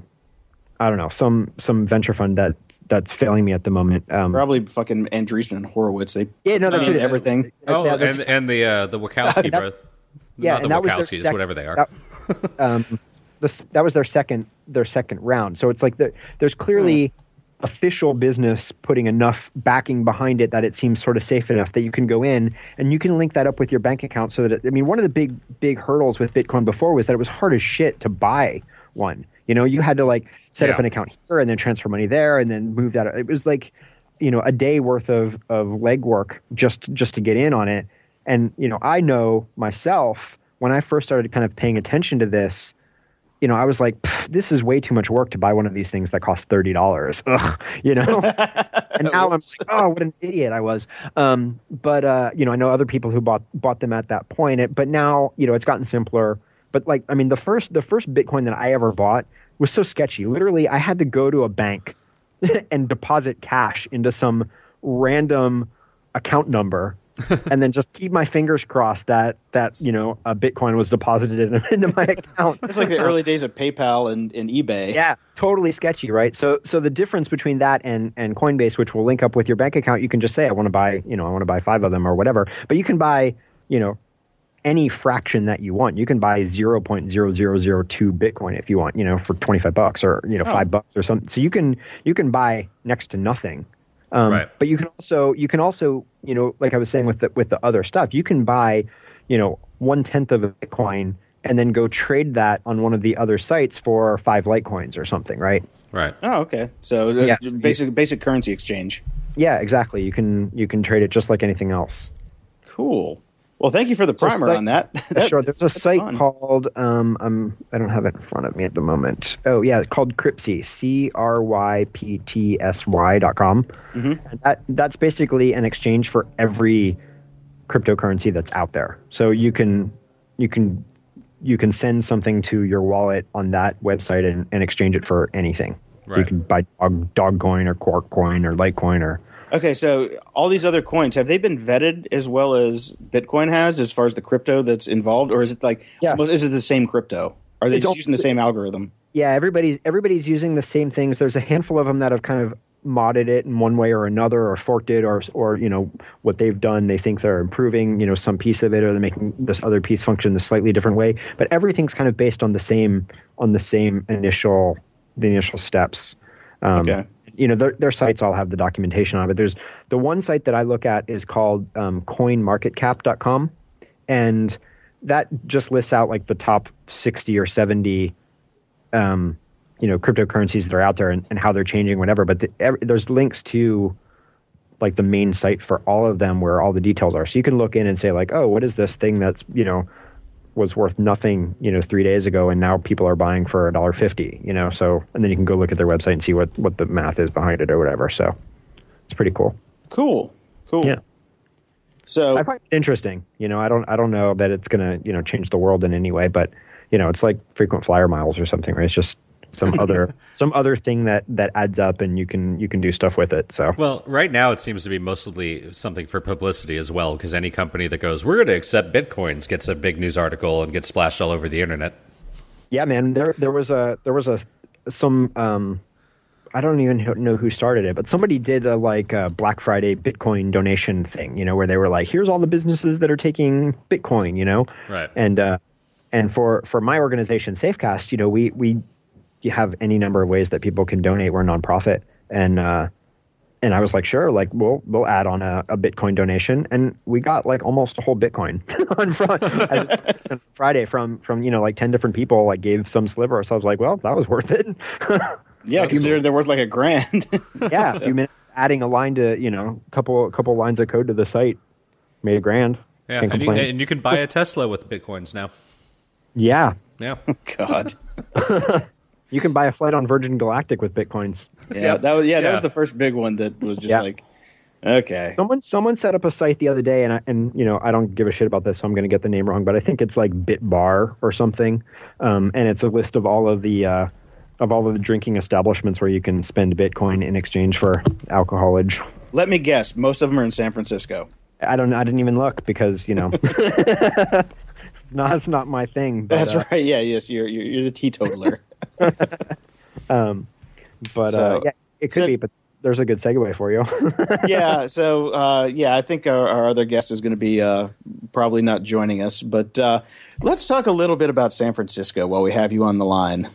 D: I don't know some some venture fund that. That's failing me at the moment. Um,
C: Probably fucking Andreessen and Horowitz. They
D: yeah, no, that's
C: I mean, everything.
B: Oh,
D: yeah,
B: and and the uh, the Wachowski brothers.
D: Yeah,
B: not the Wachowskis, sec- whatever they are.
D: That, um, this, that was their second their second round. So it's like the, there's clearly oh. official business putting enough backing behind it that it seems sort of safe enough that you can go in and you can link that up with your bank account. So that it, I mean, one of the big big hurdles with Bitcoin before was that it was hard as shit to buy one. You know, you had to like set yeah. up an account here and then transfer money there and then move that. It was like, you know, a day worth of, of legwork just, just to get in on it. And, you know, I know myself when I first started kind of paying attention to this, you know, I was like, this is way too much work to buy one of these things that costs thirty dollars, Ugh, you know? And now I'm like, oh, what an idiot I was. Um, but, uh, you know, I know other people who bought, bought them at that point, it, but now, you know, it's gotten simpler. But like, I mean, the first the first Bitcoin that I ever bought was so sketchy. Literally, I had to go to a bank and deposit cash into some random account number, and then just keep my fingers crossed that that you know a Bitcoin was deposited in, into my account.
C: It's like the early days of PayPal and, and eBay.
D: Yeah, totally sketchy, right? So so the difference between that and and Coinbase, which will link up with your bank account, you can just say I want to buy you know I want to buy five of them or whatever, but you can buy you know. any fraction that you want. You can buy zero point zero zero zero two Bitcoin if you want, you know, for twenty-five bucks or, you know, oh. five bucks or something. So you can, you can buy next to nothing. Um,
B: right.
D: But you can also, you can also, you know, like I was saying with the, with the other stuff, you can buy, you know, one tenth of a Bitcoin and then go trade that on one of the other sites for five Litecoins or something. Right.
B: Right.
C: Oh, okay. So uh, yeah. basic, basic currency exchange.
D: Yeah, exactly. You can, you can trade it just like anything else.
C: Cool. Well, thank you for the primer
D: site,
C: on that. that.
D: Sure. There's a site
C: fun.
D: called um, um I don't have it in front of me at the moment. Oh yeah, it's called Cryptsy, C R Y P T S Y dot com.
C: Mm-hmm.
D: And that that's basically an exchange for every cryptocurrency that's out there. So you can you can you can send something to your wallet on that website and, and exchange it for anything.
B: Right.
D: You can buy dog, Dogcoin or Quarkcoin or Litecoin or.
C: Okay, so all these other coins, have they been vetted as well as Bitcoin has as far as the crypto that's involved? Or is it like,
D: yeah.
C: is it the same crypto? Are they, they just using the same algorithm?
D: Yeah, everybody's everybody's using the same things. There's a handful of them that have kind of modded it in one way or another or forked it or, or you know, what they've done, they think they're improving, you know, some piece of it or they're making this other piece function in a slightly different way. But everything's kind of based on the same, on the same initial, the initial steps. Um,
C: okay.
D: You know, their, their sites all have the documentation on it. But there's the one site that I look at is called um, coin market cap dot com. And that just lists out like the top sixty or seventy, um, you know, cryptocurrencies that are out there and, and how they're changing, whatever. But the, every, there's links to like the main site for all of them where all the details are. So you can look in and say like, oh, what is this thing that's, you know, was worth nothing, you know, three days ago, and now people are buying for a dollar fifty, you know, so, and then you can go look at their website and see what, what the math is behind it or whatever. So it's pretty cool.
C: Cool. Cool.
D: Yeah.
C: So
D: I find it interesting. You know, I don't, I don't know that it's going to, you know, change the world in any way, but you know, it's like frequent flyer miles or something, right? It's just some other some other thing that that adds up, and you can you can do stuff with it. So
B: well, right now it seems to be mostly something for publicity as well, because any company that goes, we're going to accept bitcoins, gets a big news article and gets splashed all over the internet.
D: Yeah, man. There there was a there was a some um I don't even know who started it, but somebody did a like a Black Friday Bitcoin donation thing, you know, where they were like, here's all the businesses that are taking Bitcoin, you know,
B: right?
D: And uh, and for for my organization, Safecast, you know, we we. You have any number of ways that people can donate. We're a nonprofit, and uh, and I was like, sure, like we'll we'll add on a, a Bitcoin donation, and we got like almost a whole Bitcoin on Friday, Friday from from you know like ten different people like gave some sliver. So I was like, well, that was worth it.
C: Yeah, consider they're worth like a grand.
D: Yeah, a few minutes adding a line to you know a couple couple lines of code to the site made a grand.
B: Yeah, and you, and you can buy a Tesla with Bitcoins now.
D: Yeah.
B: Yeah.
C: God.
D: You can buy a flight on Virgin Galactic with Bitcoins.
C: Yeah, yeah. that was yeah, yeah, that was the first big one that was just yeah. like, okay.
D: Someone someone set up a site the other day, and I, and you know I don't give a shit about this, so I'm going to get the name wrong, but I think it's like BitBar or something, um, and it's a list of all of the uh, of all of the drinking establishments where you can spend Bitcoin in exchange for alcoholage.
C: Let me guess, most of them are in San Francisco.
D: I don't. I didn't even look because you know. No, that's not my thing. But,
C: that's
D: uh,
C: right. Yeah, yes, you're you're, you're the teetotaler.
D: um, but
C: so,
D: uh, yeah, it could
C: so,
D: be. But there's a good segue for you.
C: yeah. So uh, yeah, I think our, our other guest is going to be uh, probably not joining us. But uh, let's talk a little bit about San Francisco while we have you on the line.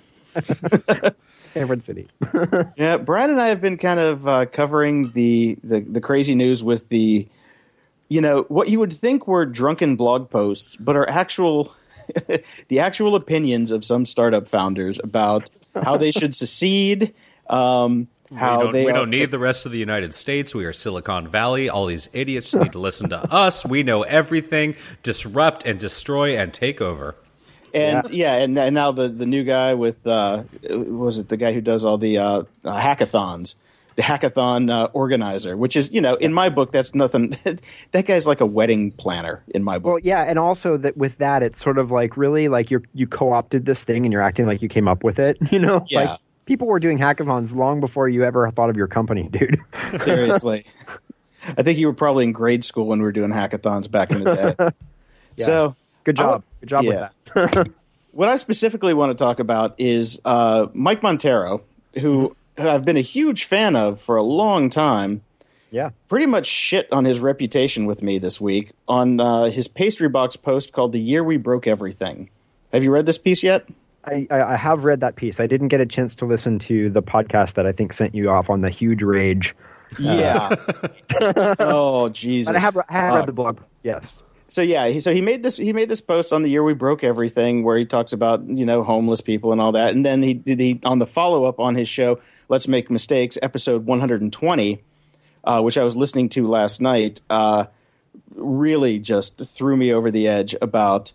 D: San Francisco.
C: Yeah, Brian and I have been kind of uh, covering the, the the crazy news with the. You know, what you would think were drunken blog posts, but are actual, the actual opinions of some startup founders about how they should secede, um, how
B: we don't,
C: they
B: we
C: are,
B: don't need the rest of the United States. We are Silicon Valley. All these idiots need to listen to us. We know everything. Disrupt and destroy and take over.
C: And yeah, yeah and, and now the, the new guy with, uh, was it the guy who does all the uh, uh, hackathons? The hackathon uh, organizer, which is, you know, in my book, that's nothing. That guy's like a wedding planner in my book.
D: Well, yeah, and also that with that, it's sort of like really like you're you co-opted this thing and you're acting like you came up with it. You know,
C: yeah.
D: Like people were doing hackathons long before you ever thought of your company, dude.
C: Seriously, I think you were probably in grade school when we were doing hackathons back in the day.
D: Yeah.
C: So
D: good job, good job
C: yeah.
D: with that.
C: What I specifically want to talk about is uh, Mike Monteiro, who. I've been a huge fan of for a long time.
D: Yeah.
C: Pretty much shit on his reputation with me this week on uh, his pastry box post called The Year We Broke Everything. Have you read this piece yet?
D: I, I have read that piece. I didn't get a chance to listen to the podcast that I think sent you off on the huge rage.
C: Yeah. Uh, oh, Jesus.
D: But I have, I have read the blog. Yes.
C: So yeah, he, so he made this he made this post on The Year We Broke Everything where he talks about, you know, homeless people and all that. And then he did he on the follow-up on his show, Let's Make Mistakes, episode one hundred twenty, uh, which I was listening to last night, uh, really just threw me over the edge about,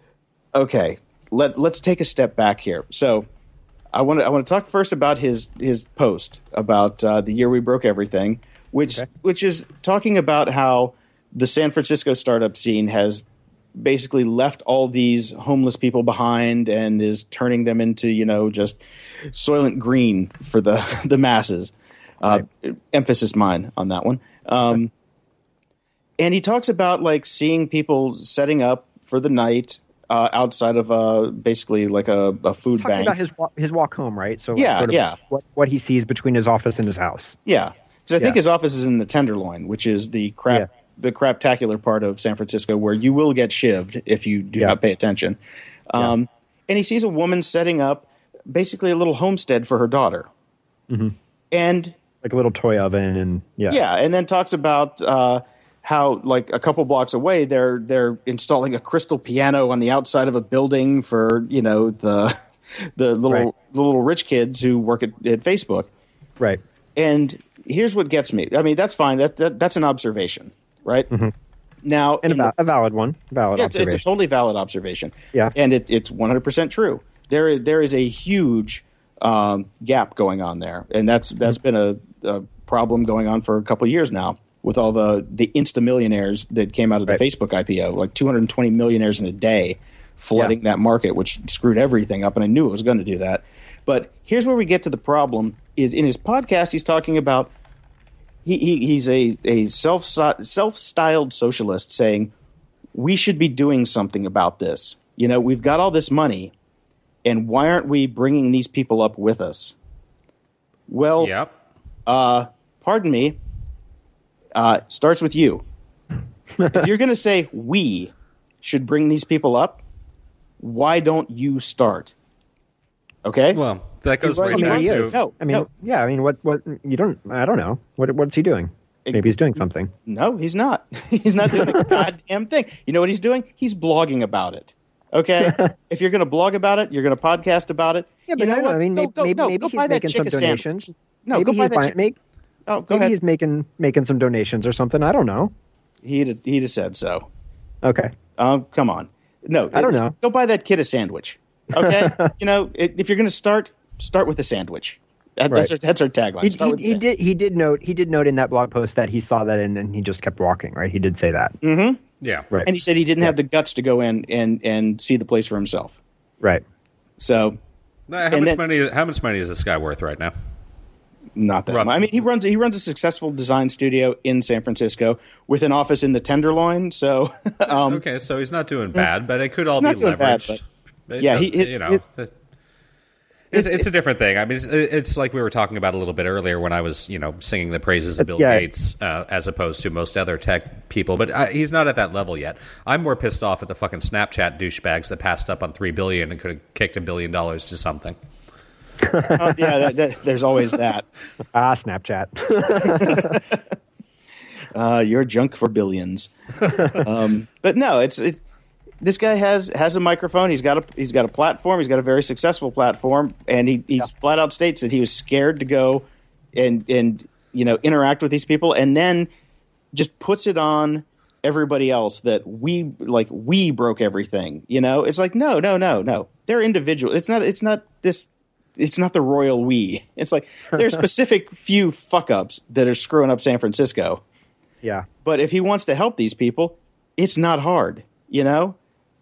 C: okay, let, let's take a step back here. So I want to I want to talk first about his his post about uh, The Year We Broke Everything, which okay. which is talking about how the San Francisco startup scene has basically left all these homeless people behind and is turning them into, you know, just Soylent Green for the, the masses. Uh, right. Emphasis mine on that one. Um, and he talks about like seeing people setting up for the night uh, outside of uh, basically like a, a food
D: Talking
C: bank.
D: About his his walk home, right? So
C: yeah,
D: sort of
C: yeah.
D: What, what he sees between his office and his house.
C: Yeah, because I
D: yeah.
C: think his office is in the Tenderloin, which is the crap. Yeah. the craptacular part of San Francisco where you will get shivved if you do yeah. not pay attention. Um, yeah. And he sees a woman setting up basically a little homestead for her daughter.
D: Mm-hmm.
C: And
D: like a little toy oven and yeah.
C: Yeah. And then talks about uh, how like a couple blocks away, they're, they're installing a crystal piano on the outside of a building for, you know, the, the little,
D: right.
C: the little rich kids who work at, at Facebook.
D: Right.
C: And here's what gets me. I mean, that's fine. That, that that's an observation, right?
D: Mm-hmm.
C: Now,
D: And a, va- a valid one. Valid
C: yeah, it's,
D: observation.
C: it's a totally valid observation.
D: Yeah.
C: And it, it's one hundred percent true. There is, there is a huge um, gap going on there. And that's that's been a, a problem going on for a couple of years now with all the, the insta-millionaires that came out of the
D: Right.
C: Facebook I P O, like two hundred twenty millionaires in a day flooding yeah. that market, which screwed everything up. And I knew it was going to do that. But here's where we get to the problem is in his podcast, he's talking about he, he he's a, a self self-styled socialist saying we should be doing something about this. You know, we've got all this money, and why aren't we bringing these people up with us? Well,
B: yep.
C: uh, pardon me, uh, starts with you. If you're going to say we should bring these people up, why don't you start? Okay.
B: Well, that goes
C: Right,
B: right
D: I mean,
B: back
D: he
B: to
D: is.
C: No,
D: I mean,
C: no.
D: yeah. I mean, what? What? You don't. I don't know. What? What's he doing? Maybe he's doing something.
C: No, he's not. He's not doing a goddamn thing. You know what he's doing? He's blogging about it. Okay? If you're going to blog about it, you're going to podcast about it.
D: Yeah, but
C: you know
D: I, don't know,
C: what?
D: I mean,
C: go,
D: maybe,
C: go,
D: maybe,
C: no,
D: maybe
C: go
D: he's
C: buy that
D: making some
C: chicken
D: donations.
C: sandwich. No,
D: maybe
C: go buy
D: he's
C: that
D: buying,
C: chicken.
D: make,
C: Oh, go
D: maybe
C: ahead.
D: he's making making some donations or something. I don't know.
C: He'd have, he'd have said so.
D: Okay.
C: Um, come on. No,
D: I don't know.
C: Go buy that kid a sandwich. Okay? You know, it, if you're going to start, start with a sandwich. That,
D: Right.
C: that's, our, that's our tagline.
D: He,
C: Start
D: he,
C: with a
D: he
C: sandwich.
D: did. He did note. He did note in that blog post that he saw that and then he just kept walking. Right. He did say that.
C: Mm-hmm.
B: yeah.
D: Right.
C: And he said he didn't
D: Yeah.
C: have the guts to go in and, and see the place for himself.
D: Right.
C: So,
B: How
C: And
B: much
C: then-
B: money? How much money is this guy worth right now?
C: not that
B: Rough.
C: much. I mean, he runs he runs a successful design studio in San Francisco with an office in the Tenderloin. So, um,
B: Okay, so he's not doing bad, but it could all
C: He's
B: be
C: not doing bad,
B: leveraged. It
C: yeah,
B: does-
C: he- it-
B: you know,
C: it-
B: it's,
C: it's-
B: it's a different thing. I mean, it's, it's like we were talking about a little bit earlier when I was, you know, singing the praises of Bill
D: yeah.
B: Gates uh, as opposed to most other tech people. But I, he's not at that level yet. I'm more pissed off at the fucking Snapchat douchebags that passed up on three billion and could have kicked a billion dollars to something.
C: uh, yeah, that, that, there's always that.
D: Ah, Snapchat.
C: Uh, you're junk for billions. um, but no, it's it, this guy has has a microphone. He's got a he's got a platform. He's got a very successful platform, and he he flat out states that he was scared to go and and you know interact with these people, and then just puts it on everybody else that we like we broke everything. You know, it's like no, no, no, no. They're individual. It's not. It's not this. It's not the royal we. It's like there's specific few fuck ups that are screwing up San Francisco.
D: Yeah.
C: But if he wants to help these people, it's not hard, you know?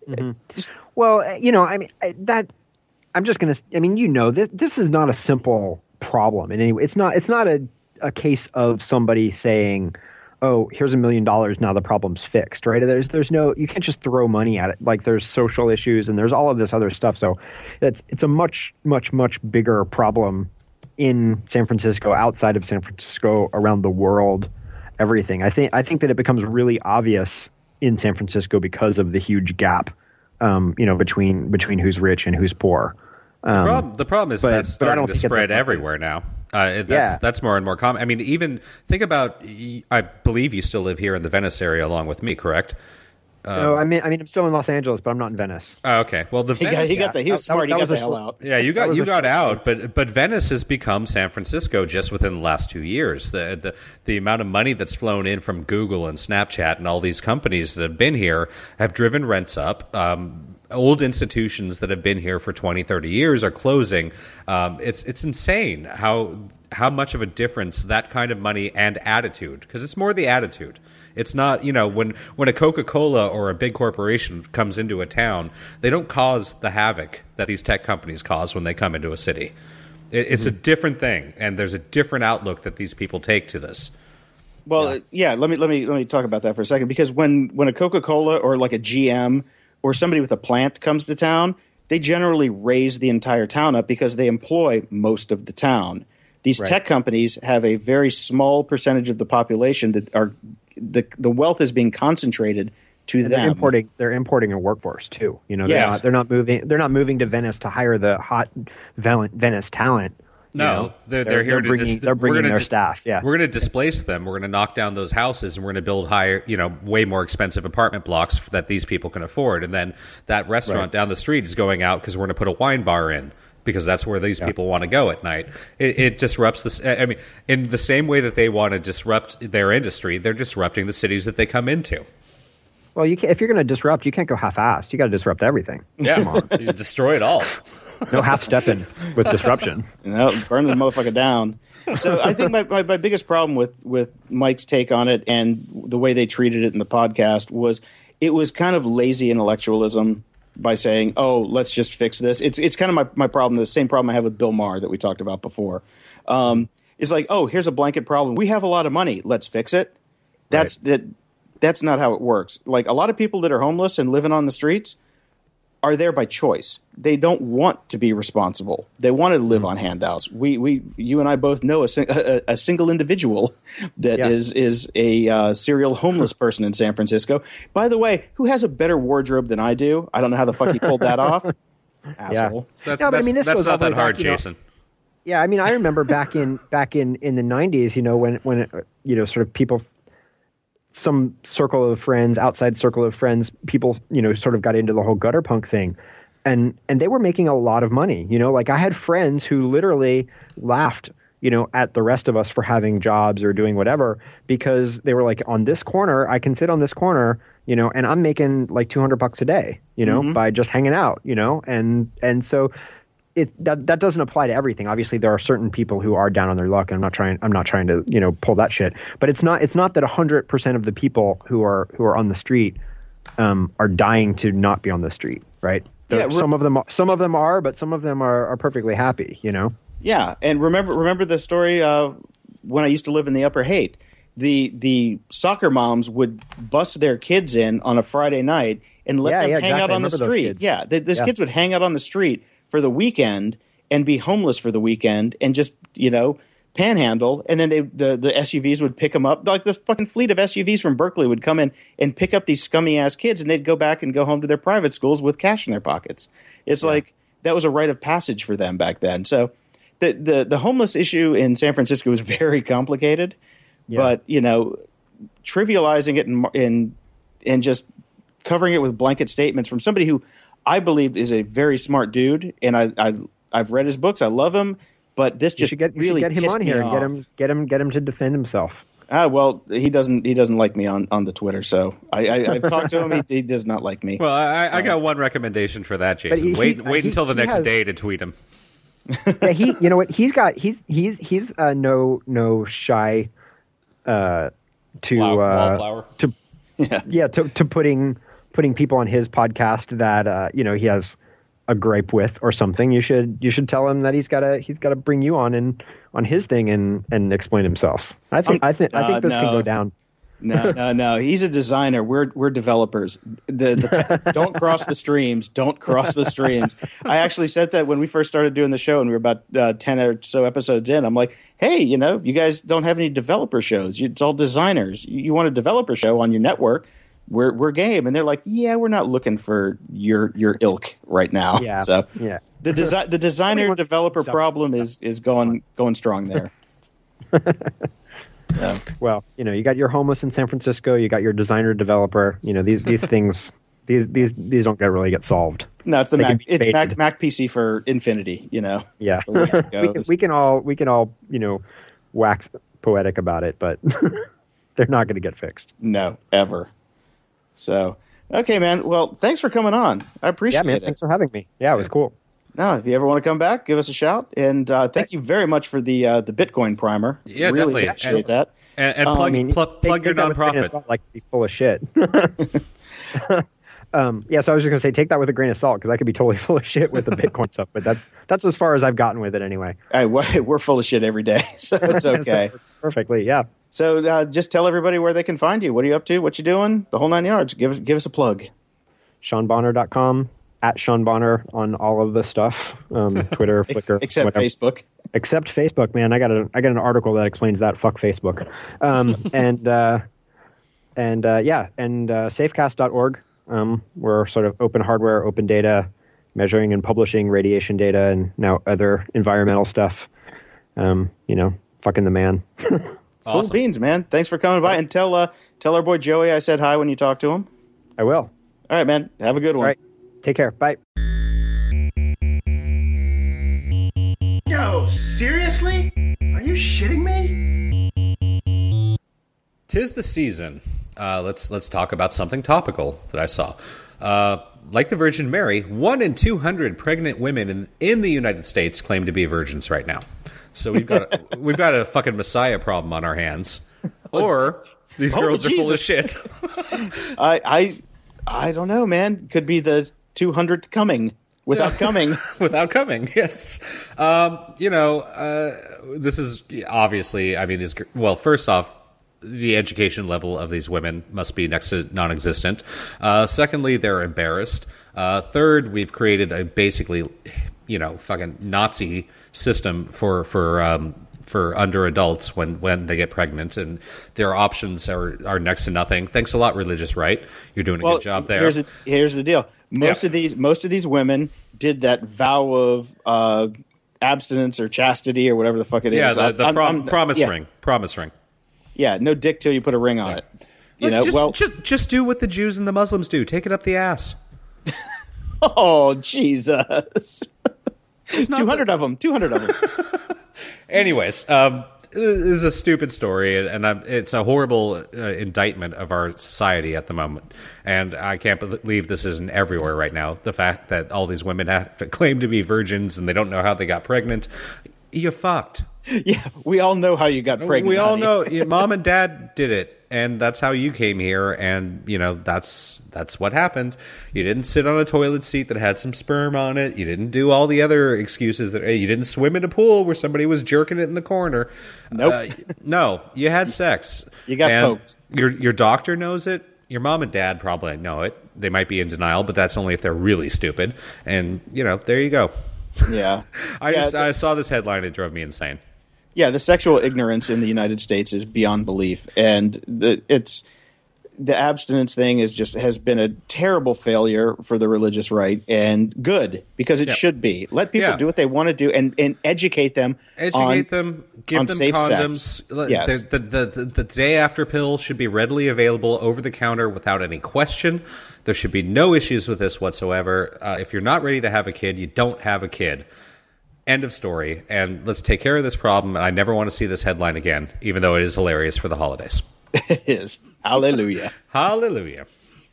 C: Just-
D: Well, uh, you know, I mean I- that. I'm just gonna. I mean, you know, this this is not a simple problem in any way. It's not. It's not a a case of somebody saying, "Oh, here's a million dollars. Now the problem's fixed." Right? There's there's no. You can't just throw money at it. Like there's social issues and there's all of this other stuff. So it's it's a much much much bigger problem in San Francisco, outside of San Francisco, around the world. Everything. I think I think that it becomes really obvious in San Francisco because of the huge gap, um, you know, between between who's rich and who's poor. Um,
B: The problem, the problem is
D: but-
B: that's
D: but I
B: starting
D: don't
B: to
D: think it's
B: spread
D: a-
B: everywhere now. Uh, that's
D: Yeah.
B: that's more and more common. I mean, even think about. I believe you still live here in the Venice area along with me, correct?
D: no, I mean, I mean, I'm still in Los Angeles, but I'm not in Venice.
B: Oh, okay. Well, the
C: he, got,
B: Venice,
C: he got the he was
D: That-
C: smart.
D: that
C: He got
D: was
C: the
D: a
C: hell
D: short-
C: out.
B: yeah, you
D: That
B: got
D: was
B: you
D: a
B: got
D: short
B: out, but but Venice has become San Francisco just within the last two years. The the the amount of money that's flown in from Google and Snapchat and all these companies that have been here have driven rents up. Um, old institutions that have been here for twenty, thirty years are closing. Um, it's it's insane how how much of a difference that kind of money and attitude, because it's more the attitude. It's not, you know, when, when a Coca-Cola or a big corporation comes into a town, they don't cause the havoc that these tech companies cause when they come into a city. It, it's mm-hmm. a different thing, and there's a different outlook that these people take to this.
C: Well, yeah. yeah, let me let me let me talk about that for a second, because when when a Coca-Cola or like a G M or somebody with a plant comes to town, they generally raise the entire town up because they employ most of the town. These
D: Right.
C: tech companies have a very small percentage of the population that are the the wealth is being concentrated to
D: And
C: them.
D: they're importing. They're importing a workforce too. You know, they're
C: Yes.
D: not. They're not moving. They're not moving to Venice to hire the hot Vel- Venice talent. you
B: No,
D: know.
B: they're,
D: they're,
B: they're here
D: they're
B: to
D: bringing.
B: dis-
D: they're
B: we're
D: bringing
B: gonna
D: their
B: di-
D: staff. Yeah.
B: We're going to displace them. We're going to knock down those houses, and we're going to build higher, you know, way more expensive apartment blocks that these people can afford. And then that restaurant
D: Right.
B: down the street is going out because we're going to put a wine bar in. because that's where these yeah. people want to go at night. It, it disrupts this. I mean, in the same way that they want to disrupt their industry, they're disrupting the cities that they come into.
D: Well, you can't, if you're going to disrupt, you can't go half-assed. You got to disrupt everything.
B: Yeah, you destroy it all.
D: No half-stepping with disruption.
C: No, burn the motherfucker down. So I think my, my, my biggest problem with, with Mike's take on it and the way they treated it in the podcast was it was kind of lazy intellectualism by saying, oh, let's just fix this. It's it's kind of my, my problem, the same problem I have with Bill Maher that we talked about before. Um, it's like, oh, here's a blanket problem. We have a lot of money. Let's fix it. That's right. that. That's not how it works. Like a lot of people that are homeless and living on the streets are there by choice. They don't want to be responsible. They want to live on handouts. We, we, you and I both know a, a, a single individual that yeah. is is a uh, serial homeless person in San Francisco. By the way, who has a better wardrobe than I do? I don't know how the fuck he pulled that off. Asshole.
D: Yeah.
B: That's,
D: no,
B: that's,
D: I mean,
B: that's not that hard,
D: back,
B: Jason.
D: Know, yeah, I mean, I remember back in back in, in the nineties, you know, when when it, you know, sort of people. Some circle of friends, outside circle of friends, people, you know, sort of got into the whole gutter punk thing. And and they were making a lot of money. You know, like I had friends who literally laughed, you know, at the rest of us for having jobs or doing whatever, because they were like, on this corner, I can sit on this corner, you know, and I'm making like two hundred bucks a day, you know, mm-hmm. by just hanging out, you know. And and so it that that doesn't apply to everything. Obviously, there are certain people who are down on their luck, and I'm not trying. I'm not trying to, you know, pull that shit. But it's not. It's not that one hundred percent of the people who are who are on the street um, are dying to not be on the street, right? Yeah, re- some of them. Some of them are, but some of them are, are perfectly happy. You know.
C: Yeah, and remember remember the story uh, when I used to live in the Upper Haight. The the soccer moms would bust their kids in on a Friday night and let
D: yeah,
C: them
D: yeah,
C: hang
D: exactly.
C: out on the street. Yeah, the, these
D: yeah.
C: kids would hang out on the street for the weekend and be homeless for the weekend and just, you know, panhandle. And then they the, the S U Vs would pick them up. Like the fucking fleet of S U Vs from Berkeley would come in and pick up these scummy ass kids, and they'd go back and go home to their private schools with cash in their pockets. It's yeah. like that was a rite of passage for them back then. So the the, the homeless issue in San Francisco is very complicated, yeah. but, you know, trivializing it and in, and just covering it with blanket statements from somebody who I believe is a very smart dude, and I, I I've read his books. I love him, but this just
D: you should get, you
C: really
D: should get him
C: pissed
D: on here
C: me
D: and get
C: off.
D: him get him get him to defend himself.
C: Ah, well, he doesn't he doesn't like me on, on the Twitter, so I, I I've talked to him. He, he does not like me.
B: Well, I, I got one recommendation for that, Jason.
D: he,
B: wait
D: he,
B: wait
D: he,
B: until the
D: he
B: next
D: has,
B: day to tweet him.
D: Yeah, he you know what he's got he's he's he's uh, no no shy uh, to
B: Flower,
D: uh,
B: wallflower.
D: to
C: yeah
D: yeah to to putting. putting people on his podcast that uh, you know he has a gripe with or something. You should you should tell him that he's got to he's got to bring you on and on his thing and, and explain himself. I think um, I think I think
C: uh,
D: this
C: no.
D: can go down.
C: No, no, no. He's a designer. We're we're developers. The, the don't cross the streams. Don't cross the streams. I actually said that when we first started doing the show, and we were about uh, ten or so episodes in. I'm like, hey, you know, you guys don't have any developer shows. It's all designers. You, you want a developer show on your network? We're we're game, and they're like, yeah, we're not looking for your your ilk right now.
D: Yeah,
C: so
D: yeah.
C: The design the designer developer problem is is going going strong there.
D: Yeah. Well, you know, you got your homeless in San Francisco, you got your designer developer. You know, these these things these these these don't get really get solved.
C: No, it's the
D: they
C: Mac it's Mac, Mac P C for infinity. You know.
D: Yeah.
C: That's the way it
D: we, can, we can all we can all you know wax poetic about it, but they're not going to get fixed.
C: No, ever. So, okay, man. Well, thanks for coming on. I appreciate
D: it. Yeah, man.
C: it.
D: Thanks for having me. Yeah, it was cool.
C: No, if you ever want to come back, give us a shout. And uh, thank you very much for the uh, the Bitcoin primer.
B: Yeah,
C: really
B: definitely.
C: appreciate
B: and,
C: that.
B: And, and plug, um, I mean, plug, plug your nonprofit.
D: Like, be full of shit. um, yeah, so I was just gonna say, take that with a grain of salt, because I could be totally full of shit with the Bitcoin stuff. But that's that's as far as I've gotten with it, anyway.
C: Hey, we're full of shit every day, so it's okay.
D: So, perfectly, yeah.
C: So uh, just tell everybody where they can find you. What are you up to? What you doing? The whole nine yards. Give us give us a plug.
D: Sean Bonner dot com. At Sean Bonner on all of the stuff, um, Twitter, Flickr,
C: except
D: whatever.
C: Facebook.
D: Except Facebook, man. I got a I got an article that explains that. Fuck Facebook. Um, and uh, and uh, yeah, and uh, safecast dot org. Um, we're sort of open hardware, open data, measuring and publishing radiation data, and now other environmental stuff. Um, you know, fucking the man.
C: Awesome. Cool beans, man. Thanks for coming by, and tell uh, tell our boy Joey I said hi when you talk to him.
D: I will.
C: All right, man. Have a good one.
D: All right. Take care. Bye.
A: seriously? Are you shitting me?
B: Tis the season. Uh, let's let's talk about something topical that I saw. Uh, like the Virgin Mary, one in two hundred pregnant women in, in the United States claim to be virgins right now. So we've got a, we've got a fucking Messiah problem on our hands, or these
C: Oh,
B: girls are full of
C: Jesus.
B: shit.
C: I, I, I don't know, man. Could be the two hundredth coming without coming.
B: Without coming, yes. Um, you know, uh, this is obviously, I mean, these, gr- well, first off, the education level of these women must be next to non-existent. Uh, secondly, they're embarrassed. Uh, third, we've created a basically, you know, fucking Nazi system for, for, um, for under adults when, when they get pregnant, and their options are, are next to nothing. Thanks a lot, religious right. You're doing a
C: Well,
B: good job there.
C: Here's, a, here's the deal. Most
B: Yeah.
C: of these, most of these women did that vow of uh, abstinence or chastity or whatever the fuck it is.
B: yeah, the, the
C: I'm-
B: prom,
C: I'm-
B: promise
C: yeah,
B: ring. Promise ring.
C: Yeah, no dick till you put a ring on it. You
B: Look,
C: know,
B: just,
C: well,
B: just just do what the Jews and the Muslims do. Take it up the ass.
C: oh Jesus,
B: not
C: two hundred of them, two hundred of them.
B: Anyways, um, this is a stupid story, and and I'm, it's a horrible uh, indictment of our society at the moment. And I can't believe this isn't everywhere right now. The fact that all these women have to claim to be virgins and they don't know how they got pregnant. You fucked.
C: Yeah, we all know how you got pregnant.
B: We all
C: honey.
B: know your mom and dad did it, and that's how you came here. And you know that's that's what happened. You didn't sit on a toilet seat that had some sperm on it. You didn't do all the other excuses that hey, you didn't swim in a pool where somebody was jerking it in the corner.
C: Nope.
B: Uh, no, you had sex.
C: You got
B: And
C: poked.
B: Your your doctor knows it. Your mom and dad probably know it. They might be in denial, but that's only if they're really stupid. And you know, there you go.
C: Yeah,
B: I
C: yeah,
B: just I saw this headline. It drove me insane.
C: yeah. The sexual ignorance in the United States is beyond belief, and the it's the abstinence thing is just has been a terrible failure for the religious right, and good because it
B: Yeah.
C: should be. Let people
B: Yeah.
C: do what they want to do, and and educate them.
B: Educate
C: on,
B: them, give
C: on
B: them
C: safe
B: condoms.
C: sex.
B: The,
C: Yes.
B: the, the, the, the day after pill should be readily available over the counter without any question. There should be no issues with this whatsoever. Uh, if you're not ready to have a kid, you don't have a kid. End of story. And let's take care of this problem. And I never want to see this headline again, even though it is hilarious for the holidays.
C: It is. Hallelujah.
B: Hallelujah.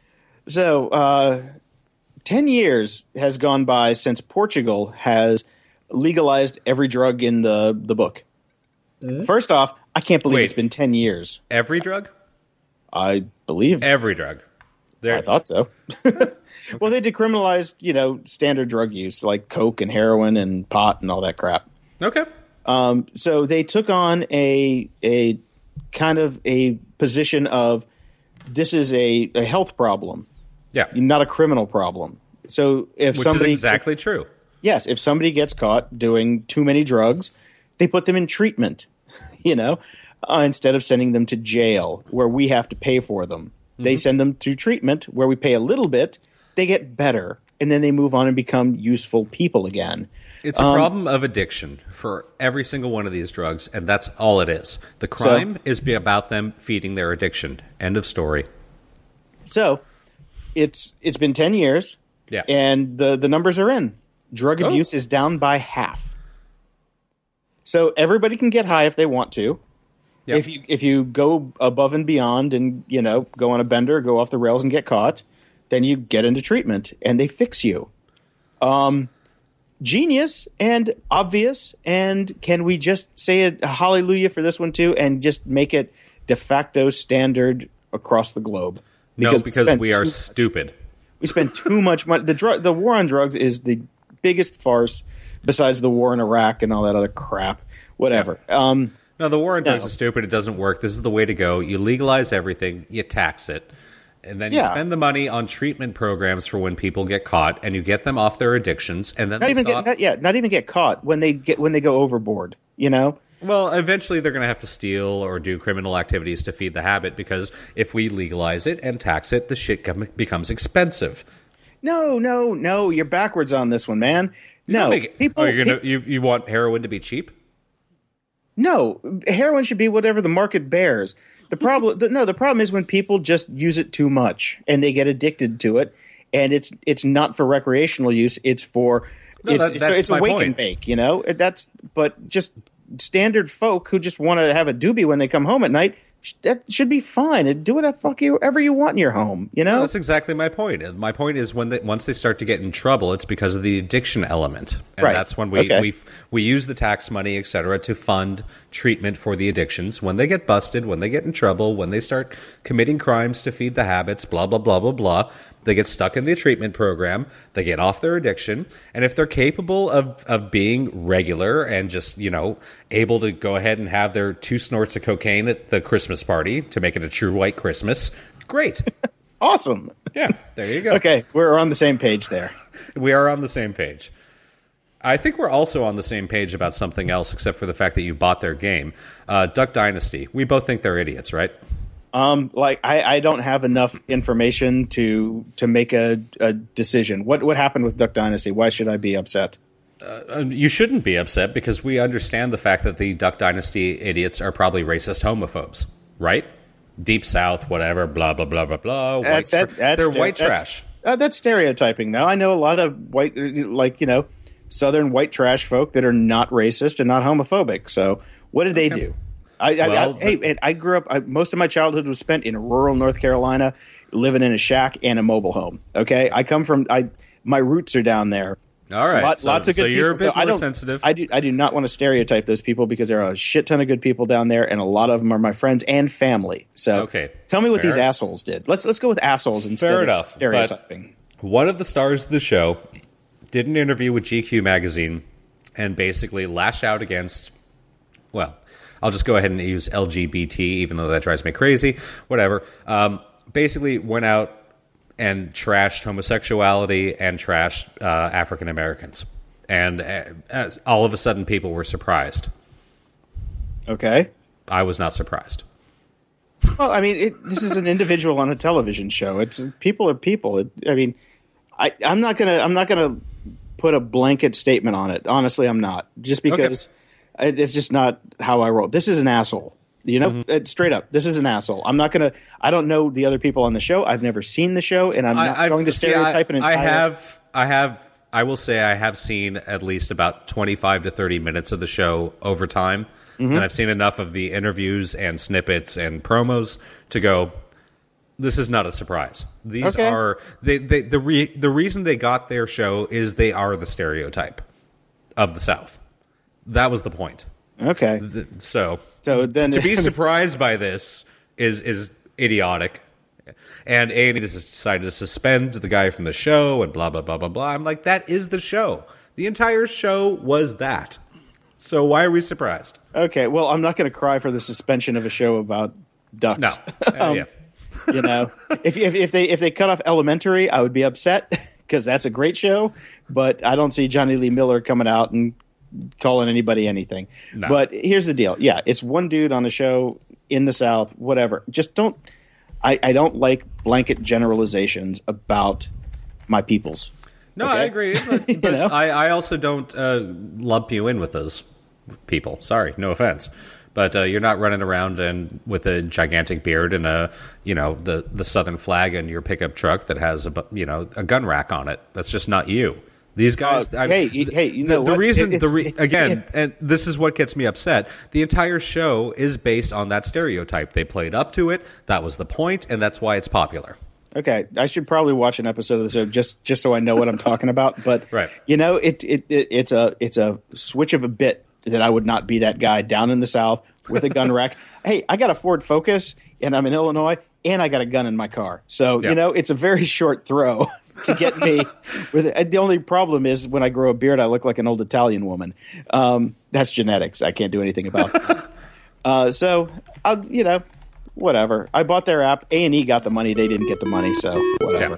C: So, uh, ten years has gone by since Portugal has legalized every drug in the, the book. First off, I can't believe
B: Wait.
C: it's been ten years.
B: Every drug?
C: I believe.
B: Every drug. There,
C: I thought so. Well, they decriminalized, you know, standard drug use like coke and heroin and pot and all that crap.
B: Okay.
C: Um, so they took on a a kind of a position of this is a, a health problem,
B: Yeah.
C: not a criminal problem. So if
B: Which
C: somebody
B: is exactly true.
C: yes, if somebody gets caught doing too many drugs, they put them in treatment, you know, uh, instead of sending them to jail where we have to pay for them. They send them to treatment where we pay a little bit, they get better, and then they move on and become useful people again.
B: It's a
C: Um,
B: problem of addiction for every single one of these drugs, and that's all it is. The crime is be about them feeding their addiction. End of story.
C: So it's it's been ten years,
B: Yeah.
C: and the, the numbers are in. Drug
B: Oh.
C: abuse is down by half. So everybody can get high if they want to.
B: Yeah.
C: If you if you go above and beyond and, you know, go on a bender, go off the rails and get caught, then you get into treatment and they fix you. Um, genius and obvious. And can we just say a, a hallelujah for this one too and just make it de facto standard across the globe?
B: No,
C: we
B: because
C: spend
B: we are
C: too-
B: stupid.
C: we spend too much money. The drug, the war on drugs is the biggest farce besides the war in Iraq and all that other crap. Whatever. Um,
B: No, the war on drugs
C: No.
B: is stupid. It doesn't work. This is the way to go. You legalize everything, you tax it, and then you
C: Yeah.
B: spend the money on treatment programs for when people get caught, and you get them off their addictions, and then
C: not
B: they
C: even
B: stop.
C: get, not, yeah, not even get caught when they get when they go overboard. You know.
B: Well, eventually they're going to have to steal or do criminal activities to feed the habit, because if we legalize it and tax it, the shit com- becomes expensive.
C: No, no, no. You're backwards on this one, man. No,
B: Make it-
C: people.
B: oh, you're gonna
C: pe-
B: you, you want heroin to be cheap?
C: no, heroin should be whatever the market bears. The problem, the, no, the problem is when people just use it too much and they get addicted to it, and it's it's not for recreational use. It's for
B: No,
C: it's,
B: that-
C: it's,
B: that's
C: it's a
B: my
C: wake
B: point.
C: and bake, you know. That's but just standard folk who just want to have a doobie when they come home at night. sh- That should be fine. And do whatever you want in your home, you know.
B: That's exactly my point. My point is when they, once they start to get in trouble, it's because of the addiction element, and
C: Right.
B: that's when we
C: Okay.
B: we we use the tax money, et cetera, to fund treatment for the addictions. When they get busted, when they get in trouble, when they start committing crimes to feed the habits, blah blah blah blah blah, they get stuck in the treatment program. They get off their addiction, and if they're capable of of being regular and just you know able to go ahead and have their two snorts of cocaine at the Christmas party to make it a true white Christmas, great.
C: Awesome.
B: Yeah, there you go.
C: Okay, we're on the same page there.
B: We are on the same page. I think we're also on the same page about something else, except for the fact that you bought their game. Uh, Duck Dynasty. We both think they're idiots, right?
C: Um, like I, I don't have enough information to to make a, a decision. What what happened with Duck Dynasty? Why should I be upset?
B: Uh, you shouldn't be upset because we understand the fact that the Duck Dynasty idiots are probably racist homophobes, right? Deep South, whatever, blah, blah, blah, blah, blah.
C: That's,
B: white
C: that,
B: tra-
C: that's
B: they're
C: ster-
B: white
C: that's,
B: trash.
C: Uh, that's stereotyping. Now I know a lot of white, like you know, Southern white trash folk that are not racist and not homophobic. So what did they do? I, I,
B: Well,
C: I, hey, and I grew up. I, most of my childhood was spent in rural North Carolina, living in a shack and a mobile home. Okay, I come from. I my roots are down there.
B: All right.
C: Lot,
B: so,
C: lots of good
B: so
C: people.
B: you're a bit
C: so I
B: more
C: don't,
B: sensitive.
C: I do. I do not want to stereotype those people because there are a shit ton of good people down there, and a lot of them are my friends and family. So,
B: Okay,
C: tell me what
B: fair.
C: these assholes did. Let's let's go with assholes instead
B: Fair
C: of
B: enough,
C: stereotyping.
B: One of the stars of the show did an interview with G Q magazine and basically lashed out against, well, I'll just go ahead and use L G B T, even though that drives me crazy. Whatever. Um, basically went out and trashed homosexuality and trashed uh, African Americans. And uh, as all of a sudden, people were surprised.
C: Okay.
B: I was not surprised.
C: Well, I mean, it, this is an individual on a television show. It's people are people. It, I mean, I, I'm not gonna I'm not gonna put a blanket statement on it. Honestly, I'm not. Just because it, it's just not how I roll. This is an asshole. You know,
B: Mm-hmm.
C: it, straight up. This is an asshole. I'm not gonna. I don't know the other people on the show. I've never seen the show, and I'm not
B: I, I've-
C: going to
B: see,
C: stereotype
B: I,
C: an entire.
B: I have, I have, I will say I have seen at least about twenty-five to thirty minutes of the show over time,
C: Mm-hmm.
B: and I've seen enough of the interviews and snippets and promos to go, this is not a surprise. These
C: Okay.
B: are they, they the re, the reason they got their show is they are the stereotype of the South. That was the point.
C: Okay.
B: Th- So,
C: So then,
B: to be surprised by this is is idiotic. And A and E just decided to suspend the guy from the show and blah blah blah blah blah. I'm like, that is the show. The entire show was that. So why are we surprised?
C: okay. Well, I'm not going to cry for the suspension of a show about ducks.
B: No. Uh, yeah.
C: You know, if, if if they if they cut off Elementary, I would be upset because that's a great show. But I don't see Johnny Lee Miller coming out and calling anybody anything.
B: No.
C: But here's the deal: yeah, it's one dude on a show in the South. Whatever. Just don't. I, I don't like blanket generalizations about my peoples.
B: No,
C: Okay?
B: I agree. But, but
C: know?
B: I, I also don't uh, lump you in with those people. Sorry, no offense. But uh, you're not running around and with a gigantic beard and a, you know, the, the Southern flag in your pickup truck that has a, bu- you know, a gun rack on it. That's just not you. These guys.
C: Uh,
B: I-
C: hey,
B: th-
C: hey, you
B: the,
C: know
B: the
C: what?
B: reason
C: It-
B: the re-
C: it's-
B: again,
C: it-
B: and this is what gets me upset. The entire show is based on that stereotype. They played up to it. That was the point, and that's why it's popular.
C: Okay, I should probably watch an episode of the show just just so I know what I'm talking about. But
B: Right.
C: you know, it, it it it's a it's a switch of a bit that I would not be that guy down in the South with a gun rack. Hey, I got a Ford Focus and I'm in Illinois and I got a gun in my car. So
B: Yeah.
C: you know, it's a very short throw to get me. With it. The only problem is when I grow a beard, I look like an old Italian woman. Um, that's genetics. I can't do anything about that. uh, so I'll, you know. Whatever. I bought their app. A and E got the money. They didn't get the money, so whatever.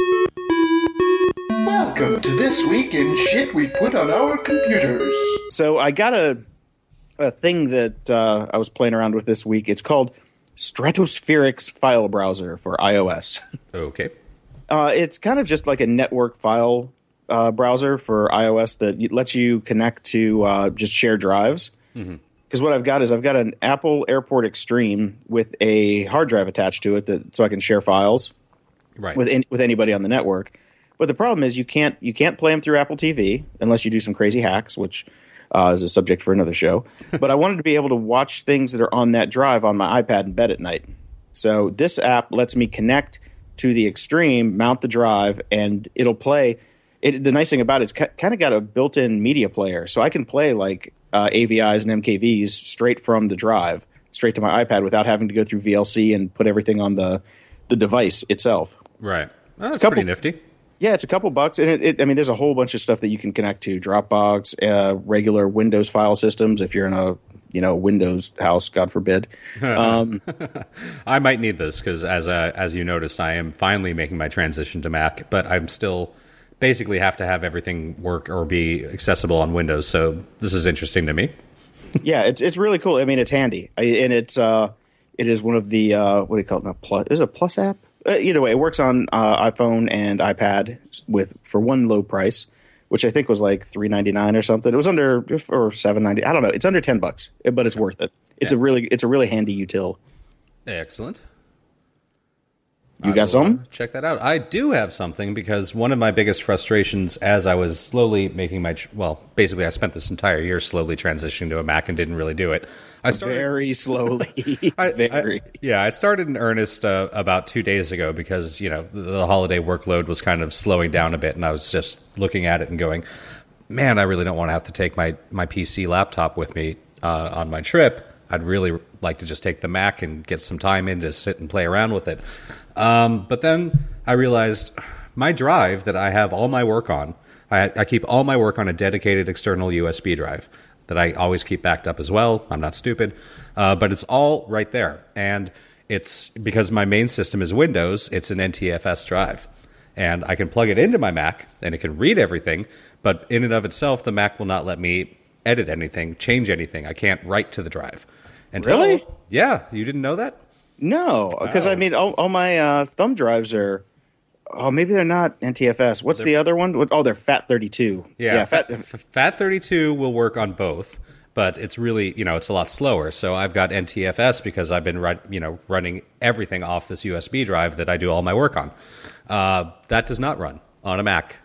A: Welcome to This Week in Shit We Put on Our Computers.
C: So I got a a thing that uh, I was playing around with this week. It's called Stratospherics File Browser for iOS.
B: Okay.
C: Uh, it's kind of just like a network file uh, browser for iOS that lets you connect to uh, just share drives.
B: Mm-hmm.
C: Because what I've got is I've got an Apple Airport Extreme with a hard drive attached to it that so I can share files
B: Right.
C: with any, with anybody on the network. But the problem is you can't you can't play them through Apple T V unless you do some crazy hacks, which uh, is a subject for another show. But I wanted to be able to watch things that are on that drive on my iPad in bed at night. So this app lets me connect to the Extreme, mount the drive, and it'll play. It, the nice thing about it, it's kind of got a built-in media player, so I can play like uh, A V Is and M K Vs straight from the drive, straight to my iPad without having to go through V L C and put everything on the the device itself.
B: Right. Well, that's
C: couple,
B: pretty nifty.
C: Yeah, it's a couple bucks, and it, it, I mean, there's a whole bunch of stuff that you can connect to: Dropbox, uh, regular Windows file systems. If you're in a you know Windows house, God forbid. Um,
B: I might need this because, as uh, as you noticed, I am finally making my transition to Mac, but I'm still basically have to have everything work or be accessible on Windows. So this is interesting to me.
C: Yeah, it's it's really cool. I mean, it's handy, I, and it's uh, it is one of the uh, what do you call it? Not plus, is it a Plus app? Uh, either way, it works on uh, iPhone and iPad with for one low price, which I think was like three ninety-nine or something. It was under or seven ninety. I don't know. It's under ten bucks, but it's worth it. It's
B: yeah.
C: a really it's a really handy util.
B: Excellent.
C: You
B: I
C: got
B: will,
C: some?
B: uh, check that out. I do have something because one of my biggest frustrations as I was slowly making my well, basically I spent this entire year slowly transitioning to a Mac and didn't really do it. I started
C: very slowly.
B: I,
C: very.
B: I, yeah, I started in earnest uh, about two days ago because you know the, the holiday workload was kind of slowing down a bit, and I was just looking at it and going, "Man, I really don't want to have to take my my P C laptop with me uh, on my trip. I'd really like to just take the Mac and get some time in to sit and play around with it." Um, but then I realized my drive that I have all my work on, I, I keep all my work on a dedicated external U S B drive that I always keep backed up as well. I'm not stupid. Uh, but it's all right there. And it's because my main system is Windows, it's an N T F S drive. And I can plug it into my Mac and it can read everything. But in and of itself, the Mac will not let me edit anything, change anything. I can't write to the drive. Until,
C: really?
B: Yeah. You didn't know that?
C: No, because
B: Oh.
C: I mean, all, all my uh, thumb drives are. Oh, maybe they're not N T F S. What's
B: They're-
C: the other one? What- Oh, they're FAT thirty-two.
B: Yeah,
C: Fat.
B: Fat, Fat thirty-two will work on both, but it's really, you know, it's a lot slower. So I've got N T F S because I've been, run, you know, running everything off this U S B drive that I do all my work on. Uh, that does not run on a Mac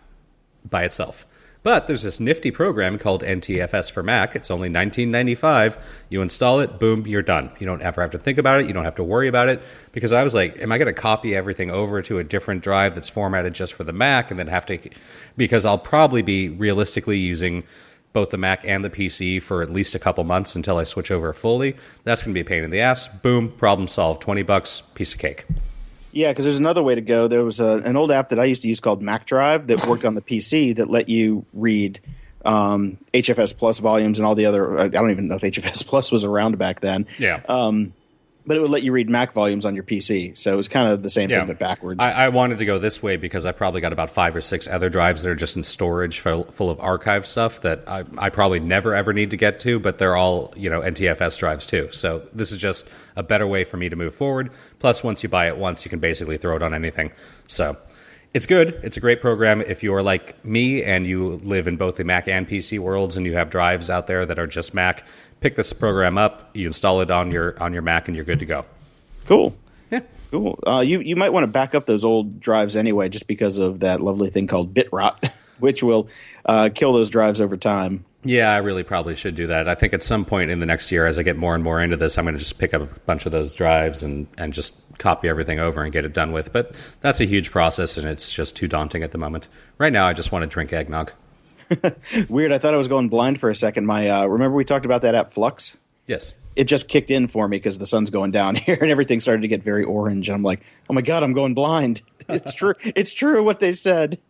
B: by itself. But there's this nifty program called N T F S for Mac. It's only nineteen ninety-five. You install it, boom, you're done. You don't ever have to think about it. You don't have to worry about it. Because I was like, am I going to copy everything over to a different drive that's formatted just for the Mac and then have to... Because I'll probably be realistically using both the Mac and the P C for at least a couple months until I switch over fully. That's going to be a pain in the ass. Boom, problem solved. twenty bucks, piece of cake.
C: Yeah, because there's another way to go. There was a, an old app that I used to use called Mac Drive that worked on the P C that let you read um, H F S Plus volumes and all the other. I don't even know if H F S Plus was around back then.
B: Yeah.
C: Um, but it would let you read Mac volumes on your P C. So it was kind of the same
B: Yeah.
C: thing, but backwards.
B: I, I wanted to go this way because I probably got about five or six other drives that are just in storage full, full of archive stuff that I, I probably never ever need to get to, but they're all, you know, N T F S drives too. So this is just a better way for me to move forward. Plus, once you buy it once, you can basically throw it on anything. So it's good. It's a great program. If you're like me and you live in both the Mac and P C worlds and you have drives out there that are just Mac, pick this program up, you install it on your on your Mac, and you're good to go.
C: Cool.
B: Yeah.
C: Cool. Uh, you, you might want to back up those old drives anyway, just because of that lovely thing called bit rot, which will uh, kill those drives over time.
B: Yeah, I really probably should do that. I think at some point in the next year, as I get more and more into this, I'm going to just pick up a bunch of those drives and, and just copy everything over and get it done with. But that's a huge process, and it's just too daunting at the moment. Right now, I just want to drink eggnog.
C: Weird. I thought I was going blind for a second. My uh, remember we talked about that app Flux?
B: Yes.
C: It just kicked in for me because the sun's going down here and everything started to get very orange. And I'm like, oh my God, I'm going blind. It's true. It's true what they said.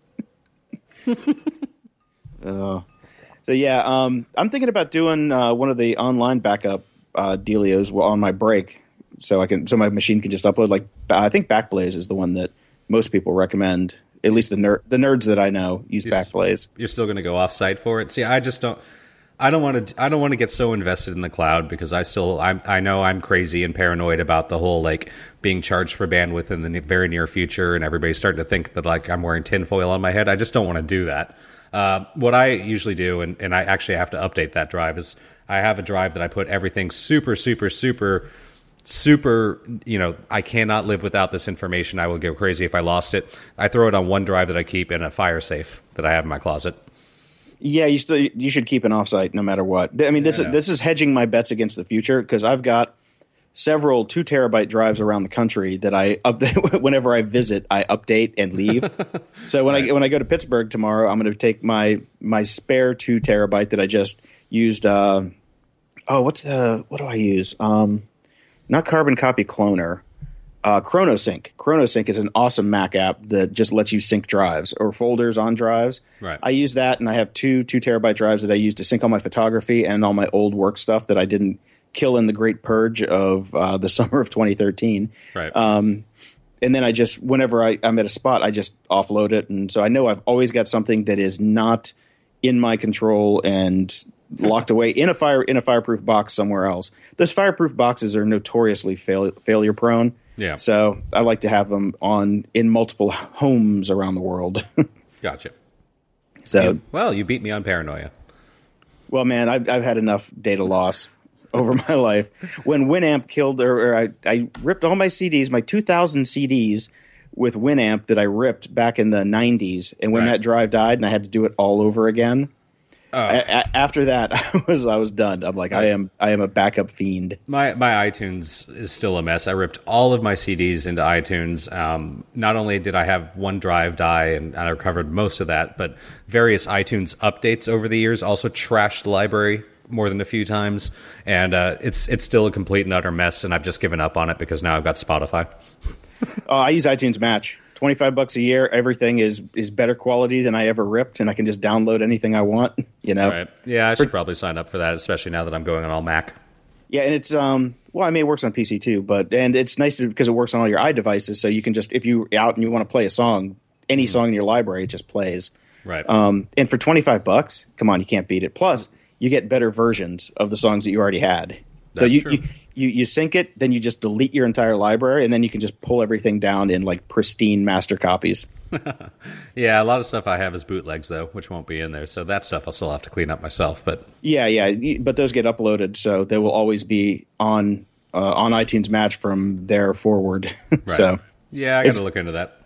C: uh, so yeah, um, I'm thinking about doing uh, one of the online backup uh, dealios on my break, so I can so my machine can just upload. Like I think Backblaze is the one that most people recommend. At least the ner- the nerds that I know use
B: You're
C: Backblaze.
B: St- you're still going to go off-site for it. See, I just don't. I don't want to. I don't want to get so invested in the cloud because I still. I'm, I know I'm crazy and paranoid about the whole like being charged for bandwidth in the ne- very near future, and everybody's starting to think that like I'm wearing tinfoil on my head. I just don't want to do that. Uh, what I usually do, and, and I actually have to update that drive, is I have a drive that I put everything super, super, super super, you know, I cannot live without this information. I will go crazy if I lost it. I throw it on OneDrive that I keep in a fire safe that I have in my closet.
C: Yeah, you still you should keep an offsite no matter what. I mean, this
B: Yeah, I
C: is
B: know.
C: this is hedging my bets against the future because I've got several two terabyte drives around the country that I update whenever I visit. I update and leave. So when
B: Right.
C: I when I go to Pittsburgh tomorrow, I'm going to take my my spare two terabyte that I just used. Uh, oh, what's the what do I use? Um, not Carbon Copy Cloner. Uh, ChronoSync. ChronoSync is an awesome Mac app that just lets you sync drives or folders on drives.
B: Right.
C: I use that, and I have two two terabyte drives that I use to sync all my photography and all my old work stuff that I didn't kill in the Great Purge of uh, the summer of twenty thirteen.
B: Right.
C: Um, and then I just, whenever I, I'm at a spot, I just offload it, and so I know I've always got something that is not in my control and locked away in a fire in a fireproof box somewhere else. Those fireproof boxes are notoriously fail, failure prone.
B: Yeah.
C: So I like to have them on in multiple homes around the world.
B: Gotcha.
C: So,
B: Well, you beat me on paranoia.
C: well, man, I've, I've had enough data loss over my life. When Winamp killed, or, or I, I ripped all my C Ds, my two thousand C Ds with Winamp that I ripped back in the nineties, and when
B: Right.
C: that drive died, and I had to do it all over again.
B: Oh.
C: A- a- after that, I was I was done. I'm like, I am I am a backup fiend.
B: My my iTunes is still a mess. I ripped all of my C Ds into iTunes. Um, not only did I have one drive die, and, and I recovered most of that, but various iTunes updates over the years also trashed the library more than a few times, and uh, it's it's still a complete and utter mess. And I've just given up on it because now I've got Spotify.
C: Uh, I use iTunes Match. twenty-five bucks a year. Everything is is better quality than I ever ripped, and I can just download anything I want. You know.
B: Right? Yeah, I should probably sign up for that, especially now that I'm going on all Mac.
C: Yeah, and it's um well, I mean, it works on P C too, but and it's nice to, because it works on all your iDevices, so you can just, if you're out and you want to play a song, any
B: Mm-hmm.
C: song in your library, it just plays.
B: Right.
C: Um, and for twenty-five bucks, come on, you can't beat it. Plus, you get better versions of the songs that you already had. So
B: That's
C: you,
B: true.
C: you you you sync it, then you just delete your entire library, and then you can just pull everything down in like pristine master copies.
B: Yeah, a lot of stuff I have is bootlegs though, which won't be in there. So that stuff I'll still have to clean up myself. But
C: Yeah, yeah, y- but those get uploaded, so they will always be on uh, on iTunes Match from there forward.
B: right.
C: So
B: yeah, I got
C: It's-
B: to look into that.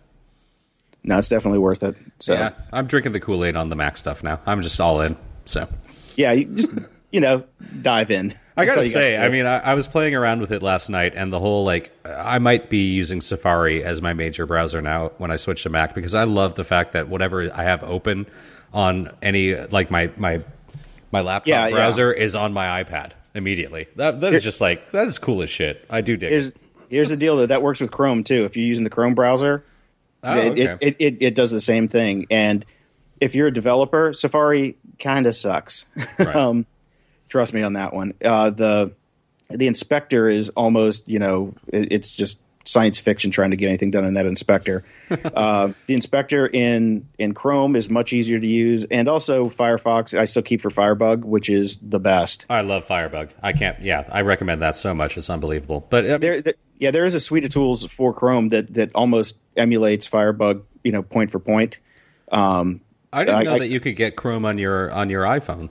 C: no, it's definitely worth it. So
B: Yeah, I'm drinking the Kool-Aid on the Mac stuff now. I'm just all in. So
C: yeah, you just you know, dive in.
B: I
C: That's
B: gotta
C: all you got
B: say,
C: to do.
B: I mean, I, I was playing around with it last night, and the whole like, I might be using Safari as my major browser now when I switch to Mac because I love the fact that whatever I have open on any like my my my laptop
C: Yeah, yeah.
B: browser is on my iPad immediately. That that is just like that is cool as shit. I do dig
C: here's
B: it.
C: here's the deal though. That works with Chrome too. If you're using the Chrome browser,
B: Oh,
C: it,
B: okay.
C: it, it, it it does the same thing. And if you're a developer, Safari kind of sucks.
B: Right.
C: um, trust me on that one. Uh, the the inspector is almost, you know, it, it's just science fiction trying to get anything done in that inspector. uh, the inspector in in Chrome is much easier to use, and also Firefox I still keep for Firebug, which is the best.
B: I love Firebug. I can't. Yeah, I recommend that so much. It's unbelievable. But uh,
C: There, there, yeah, there is a suite of tools for Chrome that that almost emulates Firebug, you know, point for point. Um,
B: I didn't
C: I-
B: know
C: I-
B: that you could get Chrome on your on your iPhone.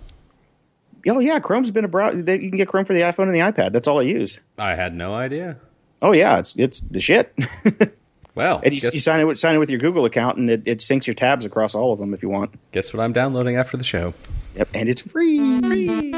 C: oh yeah, Chrome's been a browser. You can get Chrome for the iPhone and the iPad. That's all I use.
B: I had no idea.
C: Oh yeah, it's it's the shit.
B: Well,
C: and you,
B: guess,
C: you sign it with sign it with your Google account, and it, it syncs your tabs across all of them if you want.
B: guess what I'm downloading after the show.
C: Yep, and it's free. free.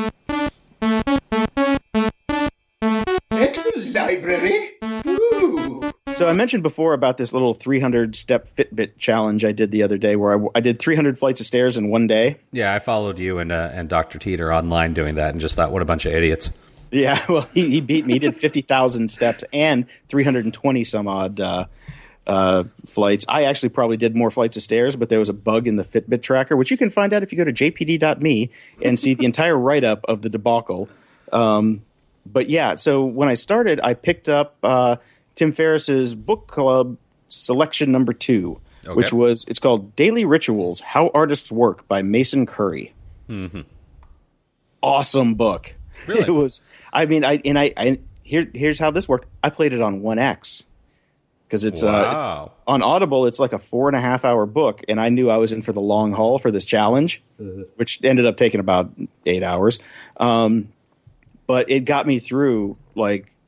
A: At the library? Ooh.
C: So I mentioned before about this little three hundred step Fitbit challenge I did the other day, where I, I did three hundred flights of stairs in one day.
B: Yeah, I followed you and uh, and Doctor Teeter online doing that, and just thought, what a bunch of idiots.
C: Yeah, well, he, he beat me. He did fifty thousand steps and three hundred twenty some odd uh, uh, flights. I actually probably did more flights of stairs, but there was a bug in the Fitbit tracker, which you can find out if you go to j p d dot m e and see the entire write-up of the debacle. Um, but yeah, so when I started, I picked up uh, Tim Ferriss's book club selection number two,
B: Okay.
C: which was, it's called Daily Rituals, How Artists Work by Mason Curry. Mm-hmm. Awesome book.
B: Really?
C: It was, I mean, I, and I, I here, here's how this worked. I played it on one X because it's, uh,
B: Wow.
C: on Audible, it's like a four and a half hour book, and I knew I was in for the long haul for this challenge, which ended up taking about eight hours. Um, but it got me through like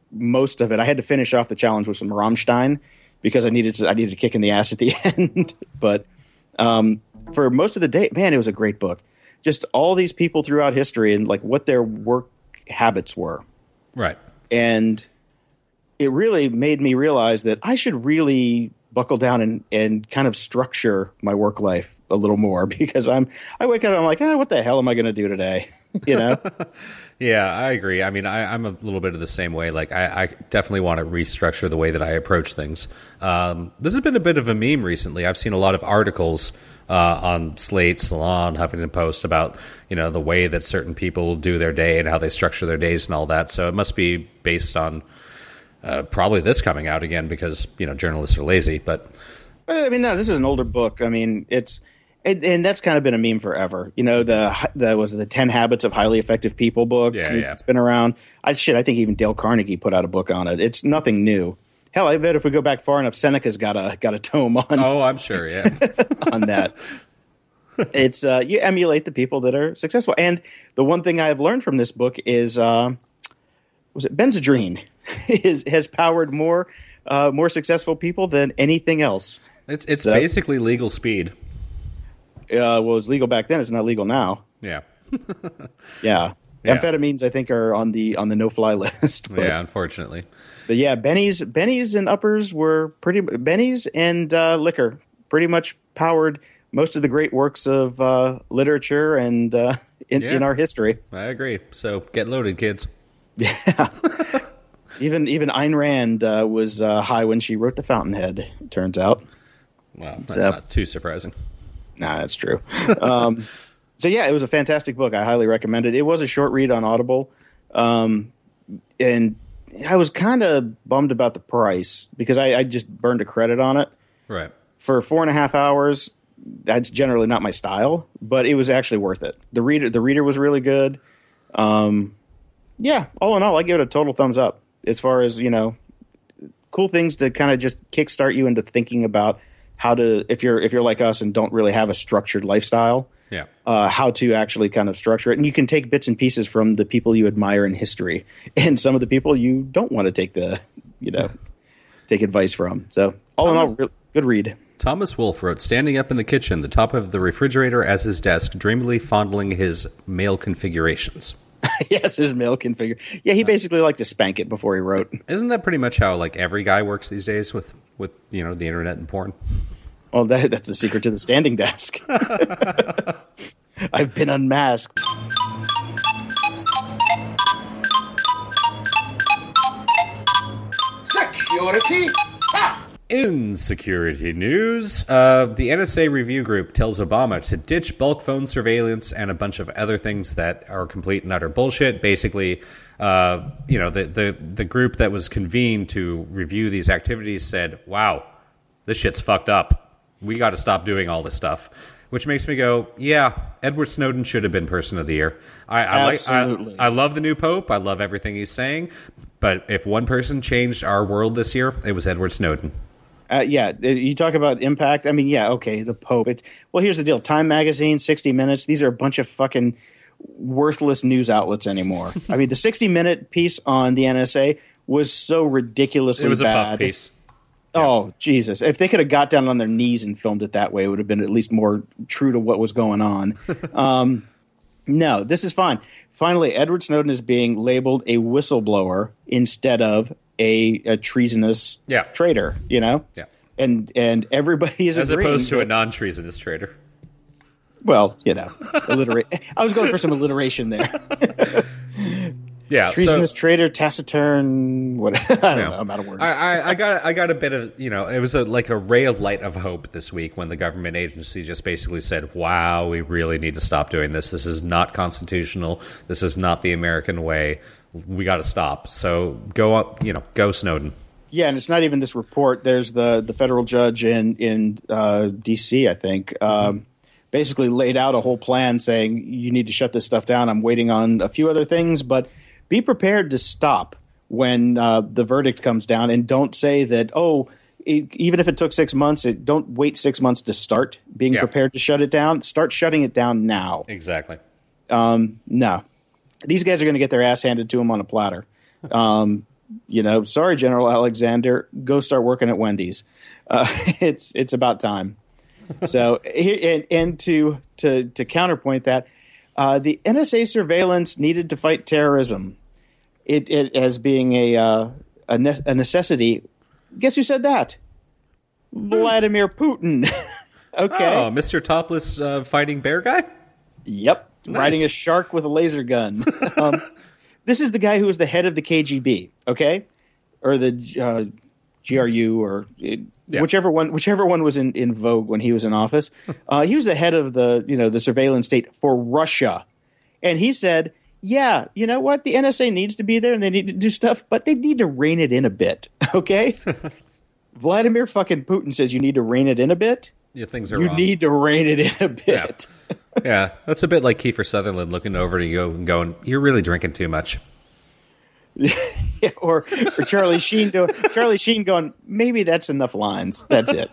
C: most of it. I had to finish off the challenge with some Rammstein because I needed to, I needed a kick in the ass at the end. But um, for most of the day, man, it was a great book. Just all these people throughout history and like what their work habits were.
B: Right.
C: And it really made me realize that I should really buckle down and, and kind of structure my work life a little more, because I'm I wake up and I'm like, ah, what the hell am I going to do today? You know?
B: Yeah, I agree. I mean, I, I'm a little bit of the same way. Like, I, I definitely want to restructure the way that I approach things. Um, this has been a bit of a meme recently. I've seen a lot of articles uh, on Slate, Salon, Huffington Post about, you know, the way that certain people do their day and how they structure their days and all that. So it must be based on uh, probably this coming out again because, you know, journalists are lazy. But
C: I mean, no, this is an older book. I mean, it's and, and that's kind of been a meme forever. You know, the the was the ten Habits of Highly Effective People book.
B: Yeah, yeah.
C: It's been around. I shit. I think even Dale Carnegie put out a book on it. It's nothing new. Hell, I bet if we go back far enough, Seneca's got a got a tome on.
B: Oh, I'm sure. Yeah,
C: on that. It's uh, you emulate the people that are successful. And the one thing I have learned from this book is uh, was it Benzedrine is has powered more uh, more successful people than anything else.
B: It's it's
C: So-
B: basically legal speed.
C: Uh, well, it was legal back then. It's not legal now.
B: Yeah.
C: Yeah.
B: Yeah.
C: Amphetamines, I think, are on the on the no fly list. But,
B: Yeah, unfortunately.
C: but yeah, Benny's Benny's and uppers were pretty. Benny's and uh, liquor pretty much powered most of the great works of uh, literature and uh, in,
B: Yeah.
C: in our history.
B: I agree. So get loaded, kids.
C: Yeah. even even Ayn Rand uh, was uh, high when she wrote The Fountainhead. It turns out.
B: Wow, that's
C: So-
B: not too surprising.
C: Nah, that's true. Um, so yeah, it was a fantastic book. I highly recommend it. It was a short read on Audible, um, and I was kind of bummed about the price because I, I just burned a credit on it
B: Right.
C: for four and a half hours. That's generally not my style, but it was actually worth it. The reader, the reader was really good. Um, yeah, all in all, I give it a total thumbs up. As far as, you know, cool things to kind of just kickstart you into thinking about how to, if you're if you're like us and don't really have a structured lifestyle,
B: Yeah.
C: uh, how to actually kind of structure it. And you can take bits and pieces from the people you admire in history and some of the people you don't want to take the, you know, take advice from. So all in all,
B: Thomas-
C: real, good read.
B: Thomas Wolfe wrote, standing up in the kitchen, the top of the refrigerator as his desk, dreamily fondling his mail configurations.
C: Yes, his mail configure. Yeah, he basically liked to spank it before he wrote.
B: Isn't that pretty much how like every guy works these days with, with you know, the internet and porn?
C: Well, that, that's the secret to the standing desk. I've been unmasked.
A: Security? Ha!
B: In security news, uh, the N S A review group tells Obama to ditch bulk phone surveillance and a bunch of other things that are complete and utter bullshit. Basically, uh, you know, the, the, the group that was convened to review these activities said, wow, this shit's fucked up. We got to stop doing all this stuff. Which makes me go, yeah, Edward Snowden should have been Person of the Year. I, I like,
C: Absolutely.
B: I, I love the new Pope. I love everything he's saying. But if one person changed our world this year, it was Edward Snowden.
C: Uh, yeah, you talk about impact. I mean, yeah, okay, the Pope. It's, well, here's the deal. Time Magazine, sixty minutes, these are a bunch of fucking worthless news outlets anymore. I mean, the sixty minute piece on the N S A was so ridiculously bad.
B: It was a puff piece.
C: Oh, Jesus. If they could have got down on their knees and filmed it that way, it would have been at least more true to what was going on. um, no, this is fine. Finally, Edward Snowden is being labeled a whistleblower instead of a, a treasonous
B: Yeah.
C: traitor, you know?
B: Yeah.
C: And and everybody is
B: As
C: agreeing.
B: opposed to a
C: that-
B: non-treasonous traitor.
C: well, you know, alliterate. I was going for some alliteration there.
B: Yeah,
C: Treasonous
B: so
C: traitor, taciturn, what? I don't
B: Yeah.
C: know. I'm out of words.
B: I, I, I got I got a bit of, you know, it was a, like a ray of light of hope this week when the government agency just basically said, wow, we really need to stop doing this. This is not constitutional. This is not the American way. We got to stop. So go up, you know, go Snowden.
C: Yeah, and it's not even this report. There's the the federal judge in in uh, D C, I think, um, basically laid out a whole plan saying you need to shut this stuff down. I'm waiting on a few other things, but be prepared to stop when uh, the verdict comes down, and don't say that. Oh, it, even if it took six months, it, don't wait six months to start being
B: Yeah.
C: prepared to shut it down. Start shutting it down now.
B: Exactly.
C: Um, no, these guys are going to get their ass handed to them on a platter. Um, you know, sorry, General Alexander, go start working at Wendy's. Uh, it's it's about time. So, and, and to to to counterpoint that, uh, the N S A surveillance needed to fight terrorism. It, it as being a uh, a, ne- a necessity. Guess who said that? Vladimir Putin. Okay.
B: Oh, Mister Topless uh, fighting bear guy?
C: Yep.
B: Nice.
C: Riding a shark with a laser gun. um, this is the guy who was the head of the K G B, okay? Or the uh, G R U, or uh,
B: Yeah.
C: whichever one whichever one was in, in vogue when he was in office. Uh, he was the head of the, you know, the surveillance state for Russia. And he said, yeah, you know what? The N S A needs to be there and they need to do stuff, but they need to rein it in a bit, okay? Vladimir fucking Putin says you need to rein it in a bit.
B: Yeah, things are
C: You
B: wrong.
C: need to rein it in a bit.
B: Yeah. Yeah, that's a bit like Kiefer Sutherland looking over to you and going, "You're really drinking too much."
C: Yeah, or or Charlie Sheen doing Charlie Sheen going, maybe that's enough lines. That's it.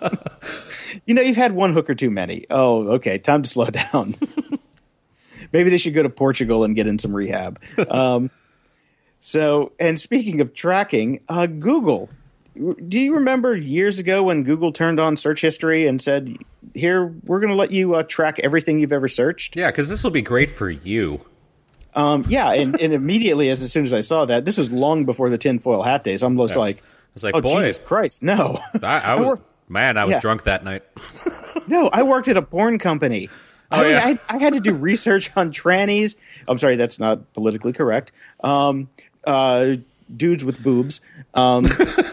C: You know, you've had one hooker too many. Oh, okay, time to slow down. Maybe they should go to Portugal and get in some rehab. Um, so, and speaking of tracking, uh, Google. Do you remember years ago when Google turned on search history and said, "Here, we're going to let you uh, track everything you've ever searched"?
B: Yeah, because this will be great for you.
C: Um, yeah, and, and immediately, as, as soon as I saw that, this was long before the tinfoil hat days. I'm just
B: Yeah.
C: like,
B: It's like,
C: oh,
B: boy,
C: Jesus Christ, no.
B: I, I was,
C: wor-
B: man, I was
C: Yeah.
B: drunk that night.
C: No, I worked at a porn company.
B: Oh,
C: I,
B: yeah.
C: I, I had to do research on trannies. I'm sorry, that's not politically correct. Um, uh, dudes with boobs. Um,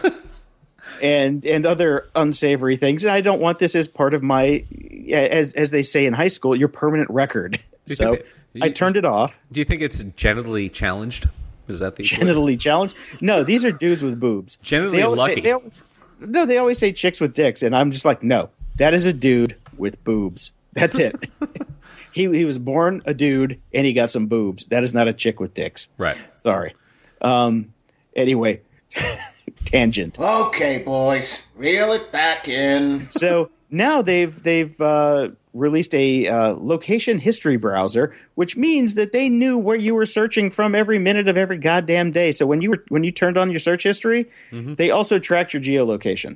C: and and other unsavory things. And I don't want this as part of my, as as they say in high school, your permanent record.
B: You
C: So
B: think that-
C: I
B: you-
C: turned it off.
B: Do you think it's genitally challenged? Is that the
C: Genitally challenged? No, these are dudes with boobs.
B: Genitally
C: They al- they-
B: lucky.
C: they always- no, they always say chicks with dicks, and I'm just like, no, that is a dude with boobs. That's it. he he was born a dude, and he got some boobs. That is not a chick with dicks.
B: Right.
C: Sorry. Um. Anyway, tangent.
A: Okay, boys, reel it back in.
C: So now they've they've uh, released a uh, location history browser, which means that they knew where you were searching from every minute of every goddamn day. So when you were when you turned on your search history,
B: Mm-hmm.
C: they also tracked your geolocation.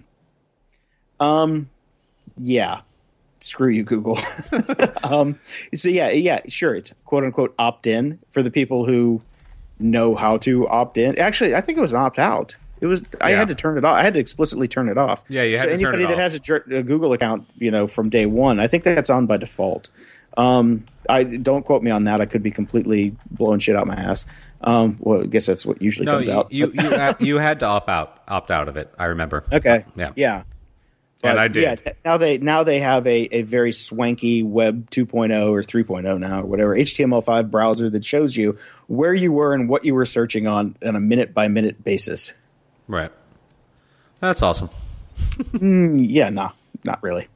C: Um, yeah, screw you, Google. um, so yeah, yeah, sure, it's quote unquote opt in for the people who know how to opt in. Actually, I think it was an opt out. It was. I
B: Yeah.
C: had to turn it off. I had to explicitly turn it off.
B: Yeah, you had
C: so
B: to turn
C: anybody
B: it
C: that
B: off.
C: has a, jer- a Google account, you know, from day one, I think that's on by default. Um, I don't quote me on that. I could be completely blowing shit out my ass. Um, well, I guess that's what usually
B: No,
C: comes
B: you
C: out.
B: you you, had, you had to opt out opt out of it. I remember.
C: Okay.
B: Yeah.
C: Yeah.
B: And
C: But,
B: I did.
C: Yeah, now they now they have a, a very swanky Web two point oh or three point oh now or whatever H T M L five browser that shows you where you were and what you were searching on on a minute by minute basis.
B: Right. That's awesome.
C: Mm, yeah, no, not really.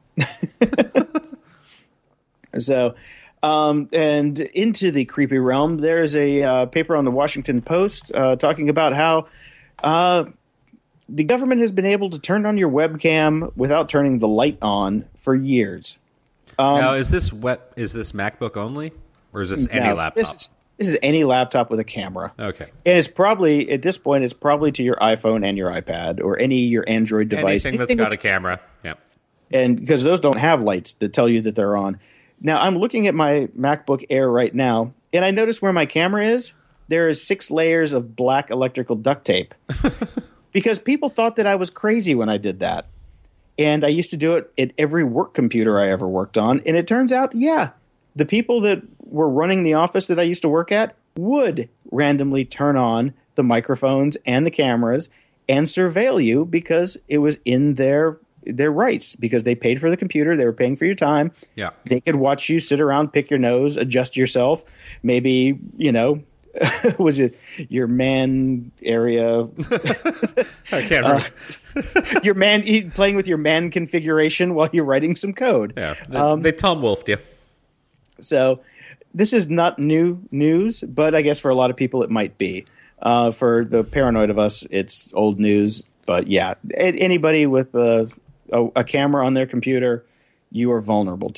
C: So, um, and into the creepy realm, there's a uh, paper on the Washington Post uh, talking about how uh, the government has been able to turn on your webcam without turning the light on for years. Um,
B: now, is this wet? Is this MacBook only, or is this any
C: Now,
B: laptop?
C: This is, this is any laptop with a camera.
B: Okay.
C: And it's probably, at this point, it's probably to your iPhone and your iPad or any your Android device.
B: Anything that's
C: Anything
B: got
C: with-
B: a camera. Yeah.
C: and because those don't have lights that tell you that they're on. Now, I'm looking at my MacBook Air right now, and I notice where my camera is, there is six layers of black electrical duct tape. Because people thought that I was crazy when I did that. And I used to do it at every work computer I ever worked on. And it turns out, yeah, the people that were running the office that I used to work at would randomly turn on the microphones and the cameras and surveil you because it was in their their rights, because they paid for the computer, they were paying for your time.
B: Yeah.
C: They could watch you sit around, pick your nose, adjust yourself, maybe, you know, was it your man area,
B: I can't remember.
C: your man e- playing with your man configuration while you're writing some code.
B: yeah. They,
C: Um,
B: they Tom Wolfed you.
C: So this is not new news, but I guess for a lot of people it might be. Uh, for the paranoid of us, it's old news. But yeah, a- anybody with a, a, a camera on their computer, you are vulnerable to it.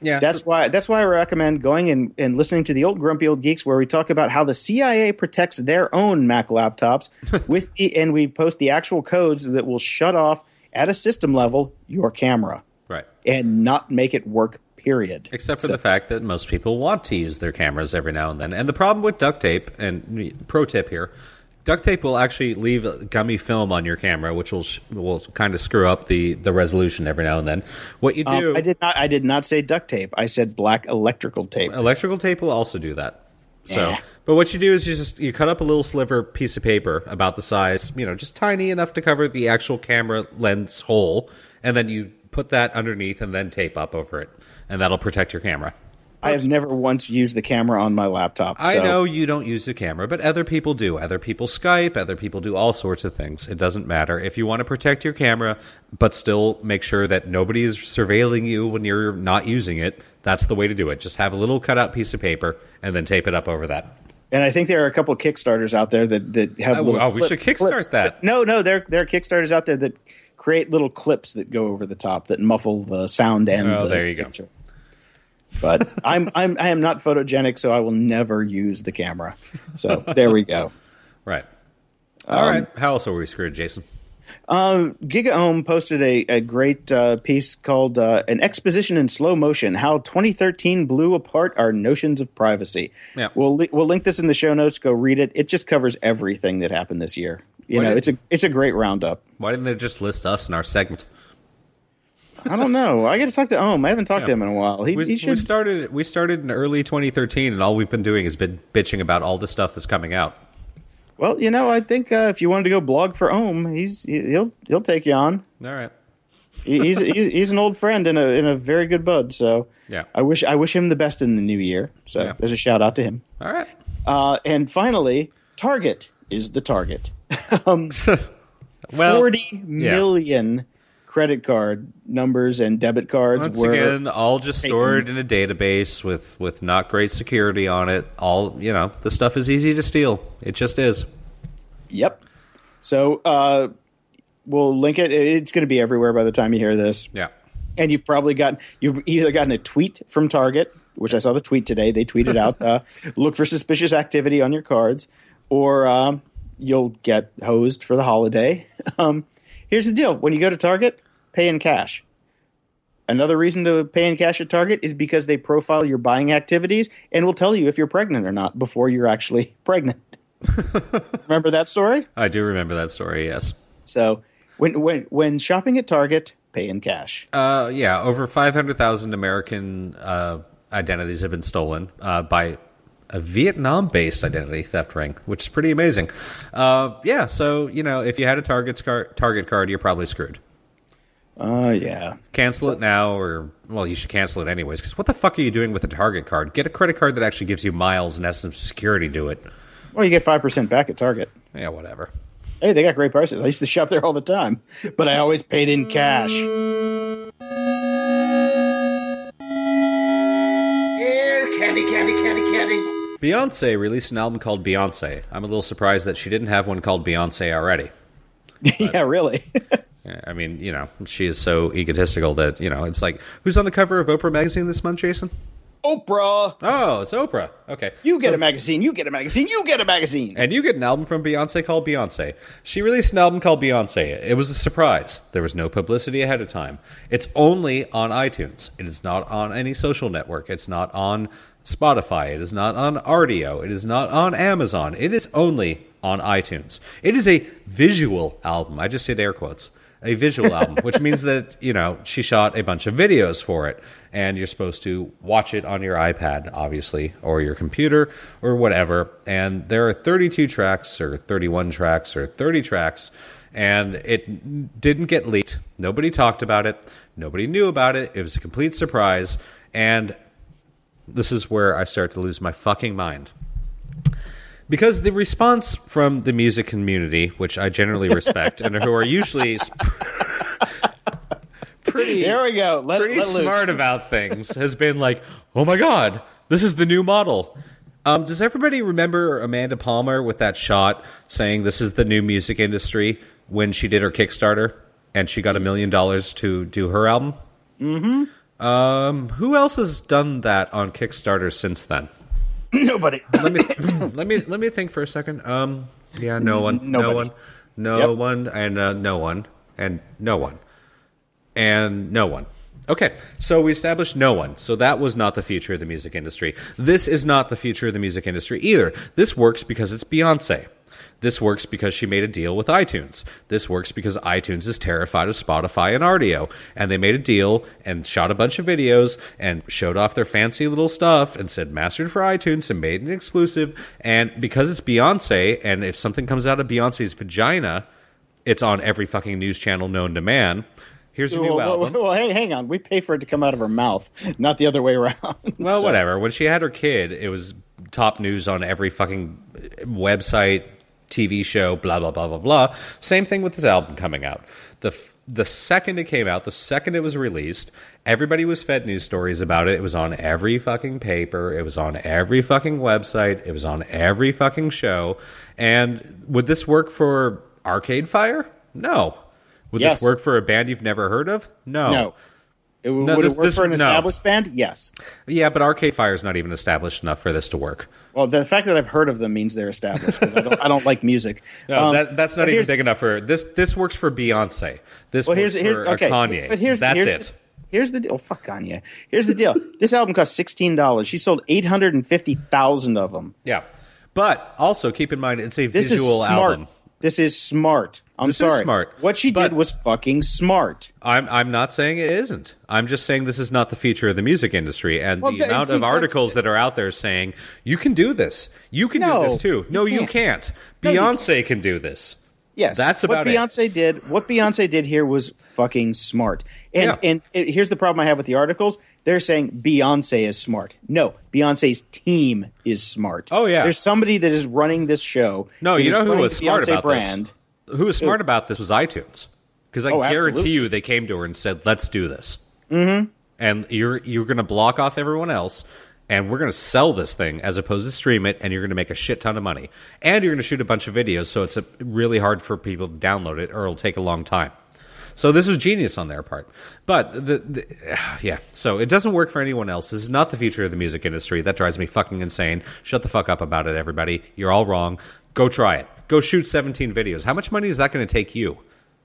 B: Yeah.
C: That's why that's why I recommend going and, and listening to the old Grumpy Old Geeks, where we talk about how the C I A protects their own Mac laptops with the, and we post the actual codes that will shut off at a system level your camera.
B: Right.
C: And not make it work, period.
B: Except for
C: So-
B: the fact that most people want to use their cameras every now and then. And the problem with duct tape, and pro tip here, duct tape will actually leave a gummy film on your camera, which will sh- will kind of screw up the, the resolution every now and then. What you do,
C: Um, I did not. I did not say duct tape. I said black electrical tape.
B: electrical tape will also do that. So,
C: Yeah.
B: but what you do is you just you cut up a little sliver piece of paper about the size, you know, just tiny enough to cover the actual camera lens hole, and then you put that underneath and then tape up over it, and that'll protect your camera.
C: I have never once used the camera on my laptop.
B: I
C: so-
B: know you don't use the camera, but other people do. Other people Skype, other people do all sorts of things. It doesn't matter. If you want to protect your camera, but still make sure that nobody is surveilling you when you're not using it, that's the way to do it. Just have a little cutout piece of paper and then tape it up over that.
C: And I think there are a couple of Kickstarters out there that, that have
B: Oh,
C: little
B: oh, we should kickstart
C: clips.
B: that.
C: No, no, there there are Kickstarters out there that create little clips that go over the top that muffle the sound and
B: Oh,
C: the
B: there you go.
C: picture. But I'm I'm I am not photogenic, so I will never use the camera. So there we go.
B: Right. All right. How else are we screwed, Jason?
C: Um, GigaOM posted a, a great uh, piece called uh, An Exposition in Slow Motion, How twenty thirteen Blew Apart Our Notions of Privacy.
B: Yeah.
C: We'll, li- we'll link this in the show notes. Go read it. It just covers everything that happened this year. You
B: Why
C: know,
B: did-
C: it's a it's a great roundup.
B: Why didn't they just list us in our segment?
C: I don't know. I got to talk to Ohm. I haven't talked to
B: Yeah.
C: him in a while. He,
B: We,
C: he
B: we
C: should.
B: started we started in early twenty thirteen, and all we've been doing is been bitching about all the stuff that's coming out.
C: Well, you know, I think uh, if you wanted to go blog for Ohm, he's he- he'll he'll take you on.
B: All right.
C: He- He's he's, he's an old friend and a and a very good bud. So
B: Yeah.
C: I wish I wish him the best in the new year. So
B: Yeah.
C: there's a shout out to him.
B: All right.
C: Uh, and finally, Target is the target. um,
B: Well,
C: Forty million credit card numbers and debit cards
B: once
C: were
B: again, all just stored in a database with, with not great security on it. All, you know, the stuff is easy to steal. It just is.
C: Yep. So uh, we'll link it. It's going to be everywhere by the time you hear this.
B: Yeah.
C: And you've probably gotten you've either gotten a tweet from Target, which I saw the tweet today. They tweeted out, uh, "Look for suspicious activity on your cards," or um, you'll get hosed for the holiday. Um, here's the deal: when you go to Target, pay in cash. Another reason to pay in cash at Target is because they profile your buying activities and will tell you if you're pregnant or not before you're actually pregnant. Remember that story?
B: I do remember that story, yes.
C: So when when when shopping at Target, pay in cash.
B: Uh, yeah, over five hundred thousand American uh, identities have been stolen uh, by a Vietnam-based identity theft ring, which is pretty amazing. Uh, yeah, so, you know, if you had a Target's car- Target card, you're probably screwed.
C: Oh, uh, yeah.
B: Cancel it now, or, well, you should cancel it anyways, because what the fuck are you doing with a Target card? Get a credit card that actually gives you miles and has some security to it.
C: Well, you get five percent back at Target.
B: Yeah, whatever.
C: Hey, they got great prices. I used to shop there all the time, but I always paid in cash.
A: Candy, candy, candy, candy.
B: Beyonce released an album called Beyonce. I'm a little surprised that she didn't have one called Beyonce already.
C: Yeah, really.
B: I mean, you know, she is so egotistical that, you know, it's like, who's on the cover of Oprah magazine this month, Jason?
C: Oprah,
B: Oh, it's Oprah. Okay.
C: you get
B: So-
C: a magazine. You get a magazine. You get a magazine.
B: And you get an album from Beyonce called Beyonce. She released an album called Beyonce. It was a surprise. There was no publicity ahead of time. It's only on iTunes. It is not on any social network. It's not on Spotify. It is not on Rdio. It is not on Amazon. It is only on iTunes. It is a visual album. I just did air quotes. A visual album, which means that, you know, she shot a bunch of videos for it, and you're supposed to watch it on your iPad, obviously, or your computer, or whatever. And there are thirty-two tracks, or thirty-one tracks, or thirty tracks, and it didn't get leaked. Nobody talked about it. Nobody knew about it. It was a complete surprise, and this is where I start to lose my fucking mind. Because the response from the music community, which I generally respect, and who are usually pretty,
C: There we go. Let,
B: pretty
C: let loose.
B: smart about things, has been like, oh my god, this is the new model. Um, does everybody remember Amanda Palmer with that shot saying this is the new music industry when she did her Kickstarter and she got a million dollars to do her album? Mm-hmm. Um, who else has done that on Kickstarter since then?
C: Nobody.
B: Let me let me let me think for a second. Um, yeah, no one,
C: Nobody.
B: no one, no
C: Yep.
B: one, and uh, no one, and no one, and no one. Okay, so we established no one. So that was not the future of the music industry. This is not the future of the music industry either. This works because it's Beyonce. This works because she made a deal with iTunes. This works because iTunes is terrified of Spotify and Rdio. And they made a deal and shot a bunch of videos and showed off their fancy little stuff and said mastered for iTunes and made an exclusive. And because it's Beyonce, and if something comes out of Beyonce's vagina, it's on every fucking news channel known to man. Here's your new
C: well,
B: album.
C: Well, well, hey, hang on. We pay for it to come out of her mouth, not the other way around.
B: Well,
C: So-
B: whatever. When she had her kid, it was top news on every fucking website, T V show, blah, blah, blah, blah, blah. Same thing with this album coming out. The f- the second it came out, the second it was released, everybody was fed news stories about it. It was on every fucking paper. It was on every fucking website. It was on every fucking show. And would this work for Arcade Fire? No. Would
C: Yes.
B: this work for a band you've never heard of? No.
C: No. It,
B: No,
C: would
B: this-
C: it work
B: this-
C: for an
B: no.
C: established band? Yes.
B: Yeah, but Arcade Fire is not even established enough for this to work.
C: Well, the fact that I've heard of them means they're established because I don't, I don't like music.
B: No,
C: Um,
B: that, that's not
C: but
B: even
C: here's-
B: big enough for this. This works for Beyonce. This
C: Well,
B: works
C: here's here,
B: for
C: okay,
B: a Kanye.
C: but here's
B: that's
C: here's
B: it.
C: The, here's the deal. Oh, fuck Kanye. Here's the deal. This album cost sixteen dollars. She sold eight hundred and fifty thousand of them.
B: Yeah, but also keep in mind it's a
C: This
B: visual
C: is smart.
B: album.
C: This is smart. I'm
B: This is
C: sorry.
B: smart,
C: What she
B: but-
C: did was fucking smart.
B: I'm I'm not saying it isn't. I'm just saying this is not the future of the music industry, and
C: Well,
B: the
C: th-
B: amount
C: see,
B: of
C: that's-
B: articles that are out there saying you can do this, you can
C: No,
B: do this too. No,
C: you
B: you can't.
C: No, you
B: Beyonce can do this.
C: Yes,
B: That's about
C: what
B: it.
C: Beyonce did. What Beyonce did here was fucking smart. And
B: Yeah.
C: and it, here's the problem I have with the articles. They're saying Beyonce is smart. No, Beyonce's team is smart.
B: Oh, yeah.
C: there's somebody that is running this show.
B: No,
C: that
B: you
C: is
B: know who
C: running
B: was
C: the
B: smart
C: Beyonce
B: about
C: brand.
B: this? Who was smart about this was iTunes, because I
C: Oh,
B: guarantee
C: absolutely.
B: you they came to her and said, "Let's do this." Mm-hmm. And you're you're going to block off everyone else, and we're going to sell this thing as opposed to stream it, and you're going to make a shit ton of money, and you're going to shoot a bunch of videos, so it's a, really hard for people to download it, or it'll take a long time. So this was genius on their part. But, the, the yeah, so it doesn't work for anyone else. This is not the future of the music industry. That drives me fucking insane. Shut the fuck up about it, everybody. You're all wrong. Go try it. Go shoot seventeen videos. How much money is that going to take you?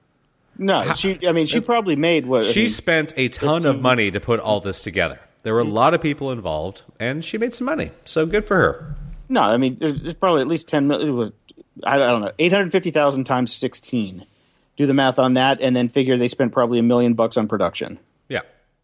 C: No, she. I mean, she probably made what I
B: She
C: mean,
B: spent a ton of money to put all this together. There were a lot of people involved, and she made some money. So good for her.
C: No, I mean, there's, there's probably at least ten million. It was, I, I don't know, eight hundred fifty thousand times sixteen. Do the math on that, and then figure they spent probably a million bucks on production.
B: Yeah.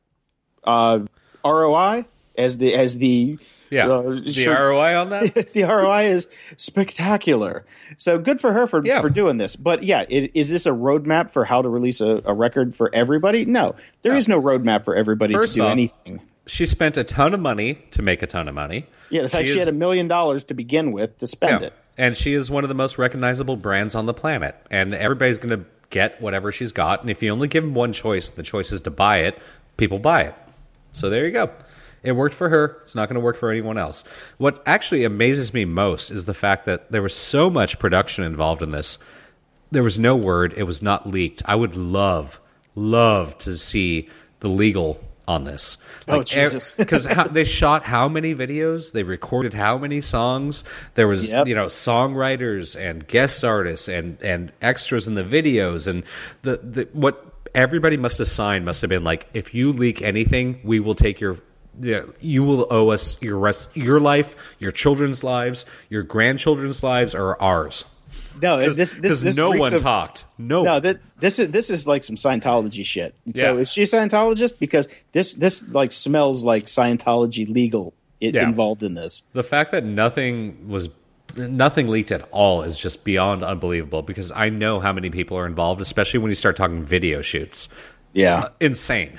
C: Uh, R O I as the as the
B: Yeah.
C: uh,
B: the
C: sure-
B: R O I on that?
C: the R O I is spectacular. So good for her for
B: Yeah.
C: for doing this. But yeah, it, is this a roadmap for how to release a, a record for everybody? No, there is no roadmap for everybody
B: First
C: to do
B: off,
C: anything.
B: She spent a ton of money to make a ton of money.
C: Yeah, the fact she,
B: is-
C: had a million dollars to begin with to spend
B: Yeah.
C: it.
B: And she is one of the most recognizable brands on the planet. And everybody's going to get whatever she's got. And if you only give them one choice, the choice is to buy it, people buy it. So there you go. It worked for her. It's not going to work for anyone else. What actually amazes me most is the fact that there was so much production involved in this. There was no word. It was not leaked. I would love, love to see the legal on this.
C: Oh, Jesus.
B: Because they shot how many videos? They recorded how many songs? There was,
C: Yep.
B: you know, songwriters and guest artists and, and extras in the videos. And the, the what everybody must have signed must have been like, if you leak anything, we will take your... Yeah, you will owe us your rest, your life, your children's lives, your grandchildren's lives, or ours.
C: No, this this
B: Because
C: this
B: no
C: reeks
B: one
C: of-
B: talked. No,
C: No,
B: one.
C: that this is this is like some Scientology shit. So
B: Yeah.
C: is she a Scientologist? Because this this like smells like Scientology legal it,
B: Yeah.
C: involved in this.
B: The fact that nothing was nothing leaked at all is just beyond unbelievable. Because I know how many people are involved, especially when you start talking video shoots.
C: Yeah.
B: Insane.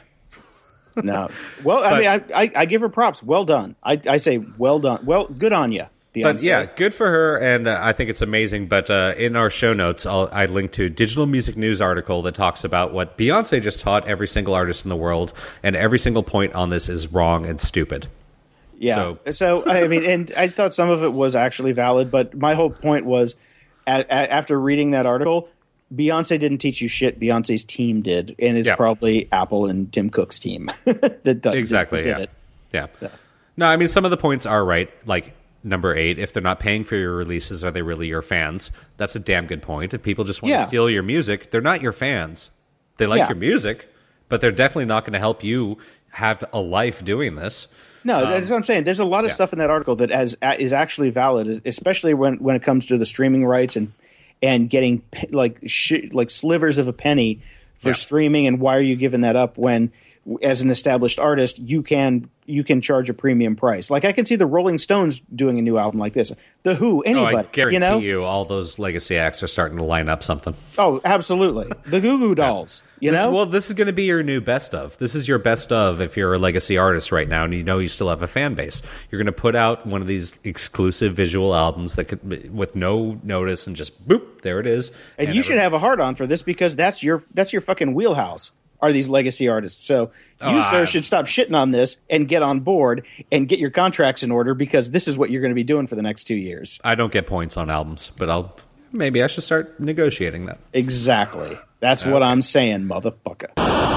C: No. Well, I mean, I, I I give her props. Well done. I I say well done. Well, good on you.
B: But yeah, good for her, and uh, I think it's amazing. But uh, in our show notes, I'll, I link to a Digital Music News article that talks about what Beyonce just taught every single artist in the world, and every single point on this is wrong and stupid.
C: Yeah.
B: So-
C: So, I mean, and I thought some of it was actually valid, but my whole point was, a, a, after reading that article, Beyonce didn't teach you shit. Beyonce's team did, and it's
B: Yeah.
C: probably Apple and Tim Cook's team that does,
B: Exactly,
C: that did
B: yeah.
C: it.
B: Yeah.
C: So.
B: No, I mean, some of the points are right. Like, number eight, if they're not paying for your releases, are they really your fans? That's a damn good point. If people just want
C: Yeah.
B: to steal your music, they're not your fans. They like
C: Yeah.
B: your music, but they're definitely not going to help you have a life doing this.
C: No, that's what I'm saying. There's a lot of
B: yeah.
C: stuff in that article that has, is actually valid, especially when, when it comes to the streaming rights and and getting pe- like sh- like slivers of a penny for
B: Yeah.
C: streaming. And why are you giving that up when, as an established artist, you can you can charge a premium price? Like I can see the Rolling Stones doing a new album like this. The Who,
B: Oh,
C: anybody,
B: I guarantee
C: you know?
B: you, all those legacy acts are starting to line up something.
C: Oh, absolutely. The Goo Goo Dolls. You
B: This-
C: know?
B: well, this is going to be your new best of. This is your best of if you're a legacy artist right now and you know you still have a fan base. You're going to put out one of these exclusive visual albums that could, with no notice, and just boop, there it is.
C: And, you
B: every-
C: should have a hard on for this because that's your that's your fucking wheelhouse. Are these legacy artists? So you,
B: Oh,
C: sir,
B: I-
C: should stop shitting on this and get on board and get your contracts in order because this is what you're going to be doing for the next two years.
B: I don't get points on albums, but I'll maybe I should start negotiating that.
C: Exactly. That's what I'm saying, motherfucker.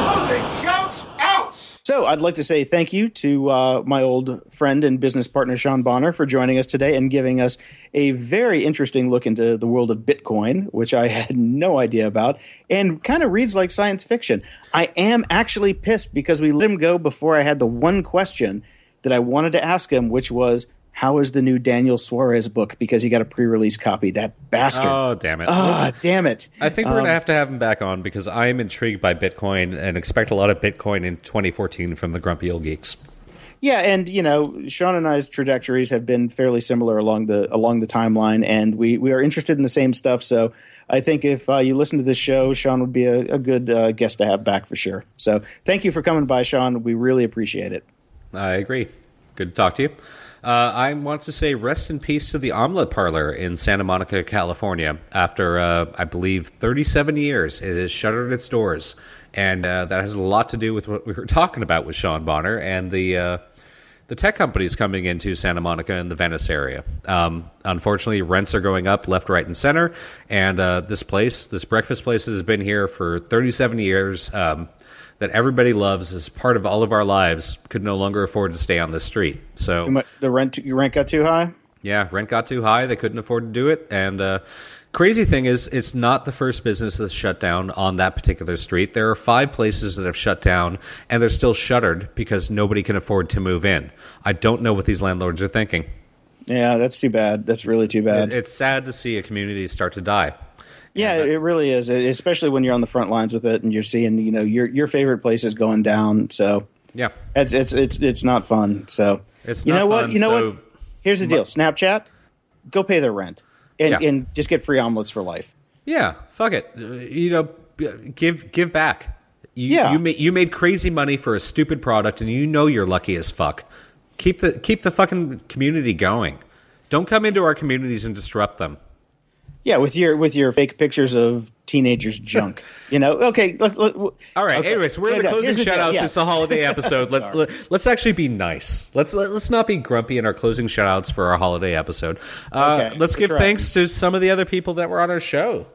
C: So I'd like to say thank you to uh, my old friend and business partner, Sean Bonner, for joining us today and giving us a very interesting look into the world of Bitcoin, which I had no idea about, and kind of reads like science fiction. I am actually pissed because we let him go before I had the one question that I wanted to ask him, which was, how is the new Daniel Suarez book? Because he got a pre-release copy. That bastard.
B: Oh, damn it.
C: Ah, damn it.
B: I think we're
C: Um,
B: going to have to have him back on because I am intrigued by Bitcoin and expect a lot of Bitcoin in twenty fourteen from the Grumpy Old Geeks.
C: Yeah, and you know, Sean and I's trajectories have been fairly similar along the along the timeline, and we, we are interested in the same stuff. So I think if uh, you listen to this show, Sean would be a, a good uh, guest to have back for sure. So thank you for coming by, Sean. We really appreciate it.
B: I agree. Good to talk to you. Uh, I want to say rest in peace to the Omelet Parlor in Santa Monica, California. After, uh, I believe, thirty-seven years, it has shuttered its doors. And uh, that has a lot to do with what we were talking about with Sean Bonner and the uh, the tech companies coming into Santa Monica and the Venice area. Um, unfortunately, rents are going up left, right, and center. And uh, this place, this breakfast place has been here for thirty-seven years. Um, that everybody loves as part of all of our lives, could no longer afford to stay on the street. So
C: Too much- The rent your rent got too high?
B: yeah, rent got too high. They couldn't afford to do it. And uh, crazy thing is, it's not the first business that's shut down on that particular street. There are five places that have shut down, and they're still shuttered because nobody can afford to move in. I don't know what these landlords are thinking.
C: Yeah, that's too bad. That's really too bad.
B: It's sad to see a community start to die.
C: Yeah, it really is, especially when you're on the front lines with it and you're seeing, you know, your your favorite places going down. So
B: Yeah.
C: it's it's it's it's not fun. So
B: It's
C: you
B: not
C: know what?
B: fun,
C: You know
B: so-
C: what? Here's the deal: Snapchat, go pay their rent and
B: Yeah.
C: and just get free omelets for life.
B: Yeah, fuck it. Uh, You know, b- give give back. You,
C: Yeah.
B: you made you made crazy money for a stupid product, and you know you're lucky as fuck. Keep the keep the fucking community going. Don't come into our communities and disrupt them.
C: Yeah, with your with your fake pictures of teenagers' junk. You know, okay. Let, let,
B: All right.
C: okay.
B: Anyways, we're in the
C: Yeah,
B: closing
C: here's the deal,
B: shoutouts.
C: yeah.
B: It's a holiday episode. let's let, let's actually be nice. Let's let, let's not be grumpy in our closing shoutouts for our holiday episode. Uh,
C: Okay,
B: let's give
C: that's right.
B: thanks to some of the other people that were on our show.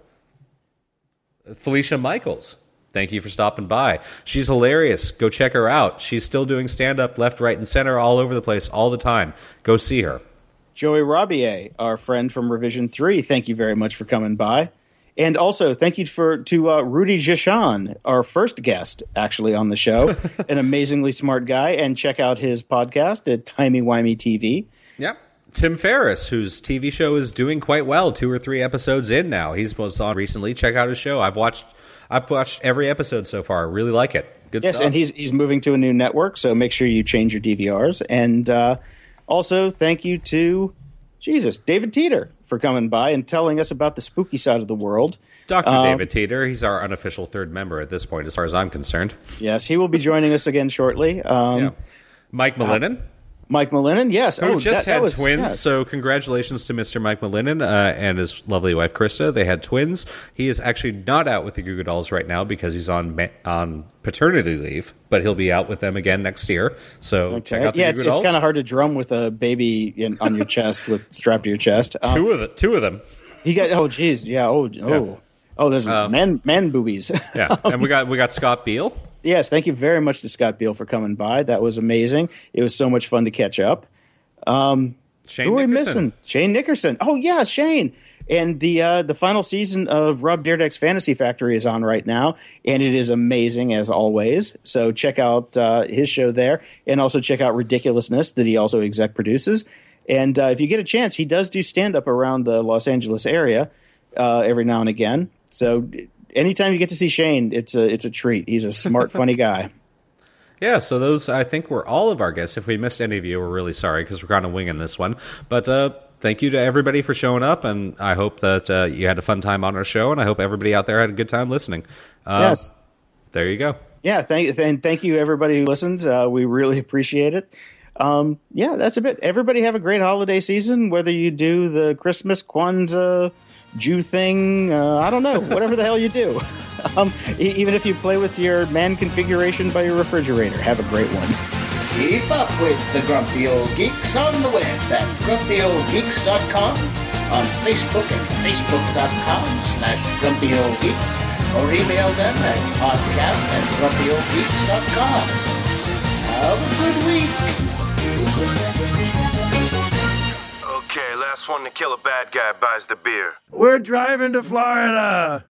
B: Felicia Michaels, thank you for stopping by. She's hilarious. Go check her out. She's still doing stand up left, right, and center all over the place all the time. Go see her.
C: Joey Robier, our friend from Revision Three, thank you very much for coming by. And also, thank you for to uh, Rudy Jashan, our first guest, actually, on the show. An amazingly smart guy. And check out his podcast at Timey Wimey T V.
B: Yep. Tim Ferriss, whose T V show is doing quite well, two or three episodes in now. He's was on recently. Check out his show. I've watched I've watched every episode so far. Really like it. Good
C: Yes,
B: stuff.
C: and he's he's moving to a new network, so make sure you change your D V Rs. And uh, also, thank you to, Jesus, David Teeter for coming by and telling us about the spooky side of the world.
B: Doctor
C: Uh,
B: David Teeter. He's our unofficial third member at this point, as far as I'm concerned.
C: Yes, he will be joining us again shortly. Um,
B: Yeah. Mike Malinin.
C: Mike Malinin, yes.
B: Who
C: oh,
B: just
C: that, that
B: had
C: was,
B: twins,
C: yes.
B: so congratulations to Mister Mike Malinin uh, and his lovely wife Krista. They had twins. He is actually not out with the Goo Goo Dolls right now because he's on ma- on paternity leave, but he'll be out with them again next year. So check out the
C: yeah,
B: Goo
C: it's,
B: Goo
C: it's
B: Dolls.
C: kind of hard to drum with a baby in, on your chest with strapped to your chest. Um,
B: two of the, two of them.
C: he got oh, geez, yeah, oh, oh. Oh, there's
B: Um,
C: man man boobies.
B: Yeah, and we got we got Scott Beal.
C: Yes, thank you very much to Scott Beal for coming by. That was amazing. It was so much fun to catch up. Um,
B: Shane
C: who are we
B: Nickerson.
C: missing? Shane Nickerson. Oh yeah, Shane. And the uh, the final season of Rob Dyrdek's Fantasy Factory is on right now, and it is amazing as always. So check out uh, his show there, and also check out Ridiculousness that he also exec produces. And uh, if you get a chance, he does do stand up around the Los Angeles area uh, every now and again. So anytime you get to see Shane, it's a it's a treat. He's a smart, funny guy.
B: Yeah, so those, I think, were all of our guests. If we missed any of you, we're really sorry because we're kind of winging this one. But uh, thank you to everybody for showing up, and I hope that uh, you had a fun time on our show, and I hope everybody out there had a good time listening. Uh,
C: Yes.
B: There you go.
C: Yeah, thank and thank you everybody who listens. Uh, we really appreciate it. Um, yeah, that's a bit. Everybody have a great holiday season. Whether you do the Christmas Kwanzaa Jew thing, uh, I don't know, whatever the hell you do. Um, e- even if you play with your man configuration by your refrigerator, have a great one.
A: Keep up with the Grumpy Old Geeks on the web at grumpy old geeks dot com, on Facebook at facebook.com slash grumpy old geeks, or email them at podcast at grumpy old geeks dot com. Have a good week.
E: Okay, last one to kill a bad guy buys the beer.
F: We're driving to Florida.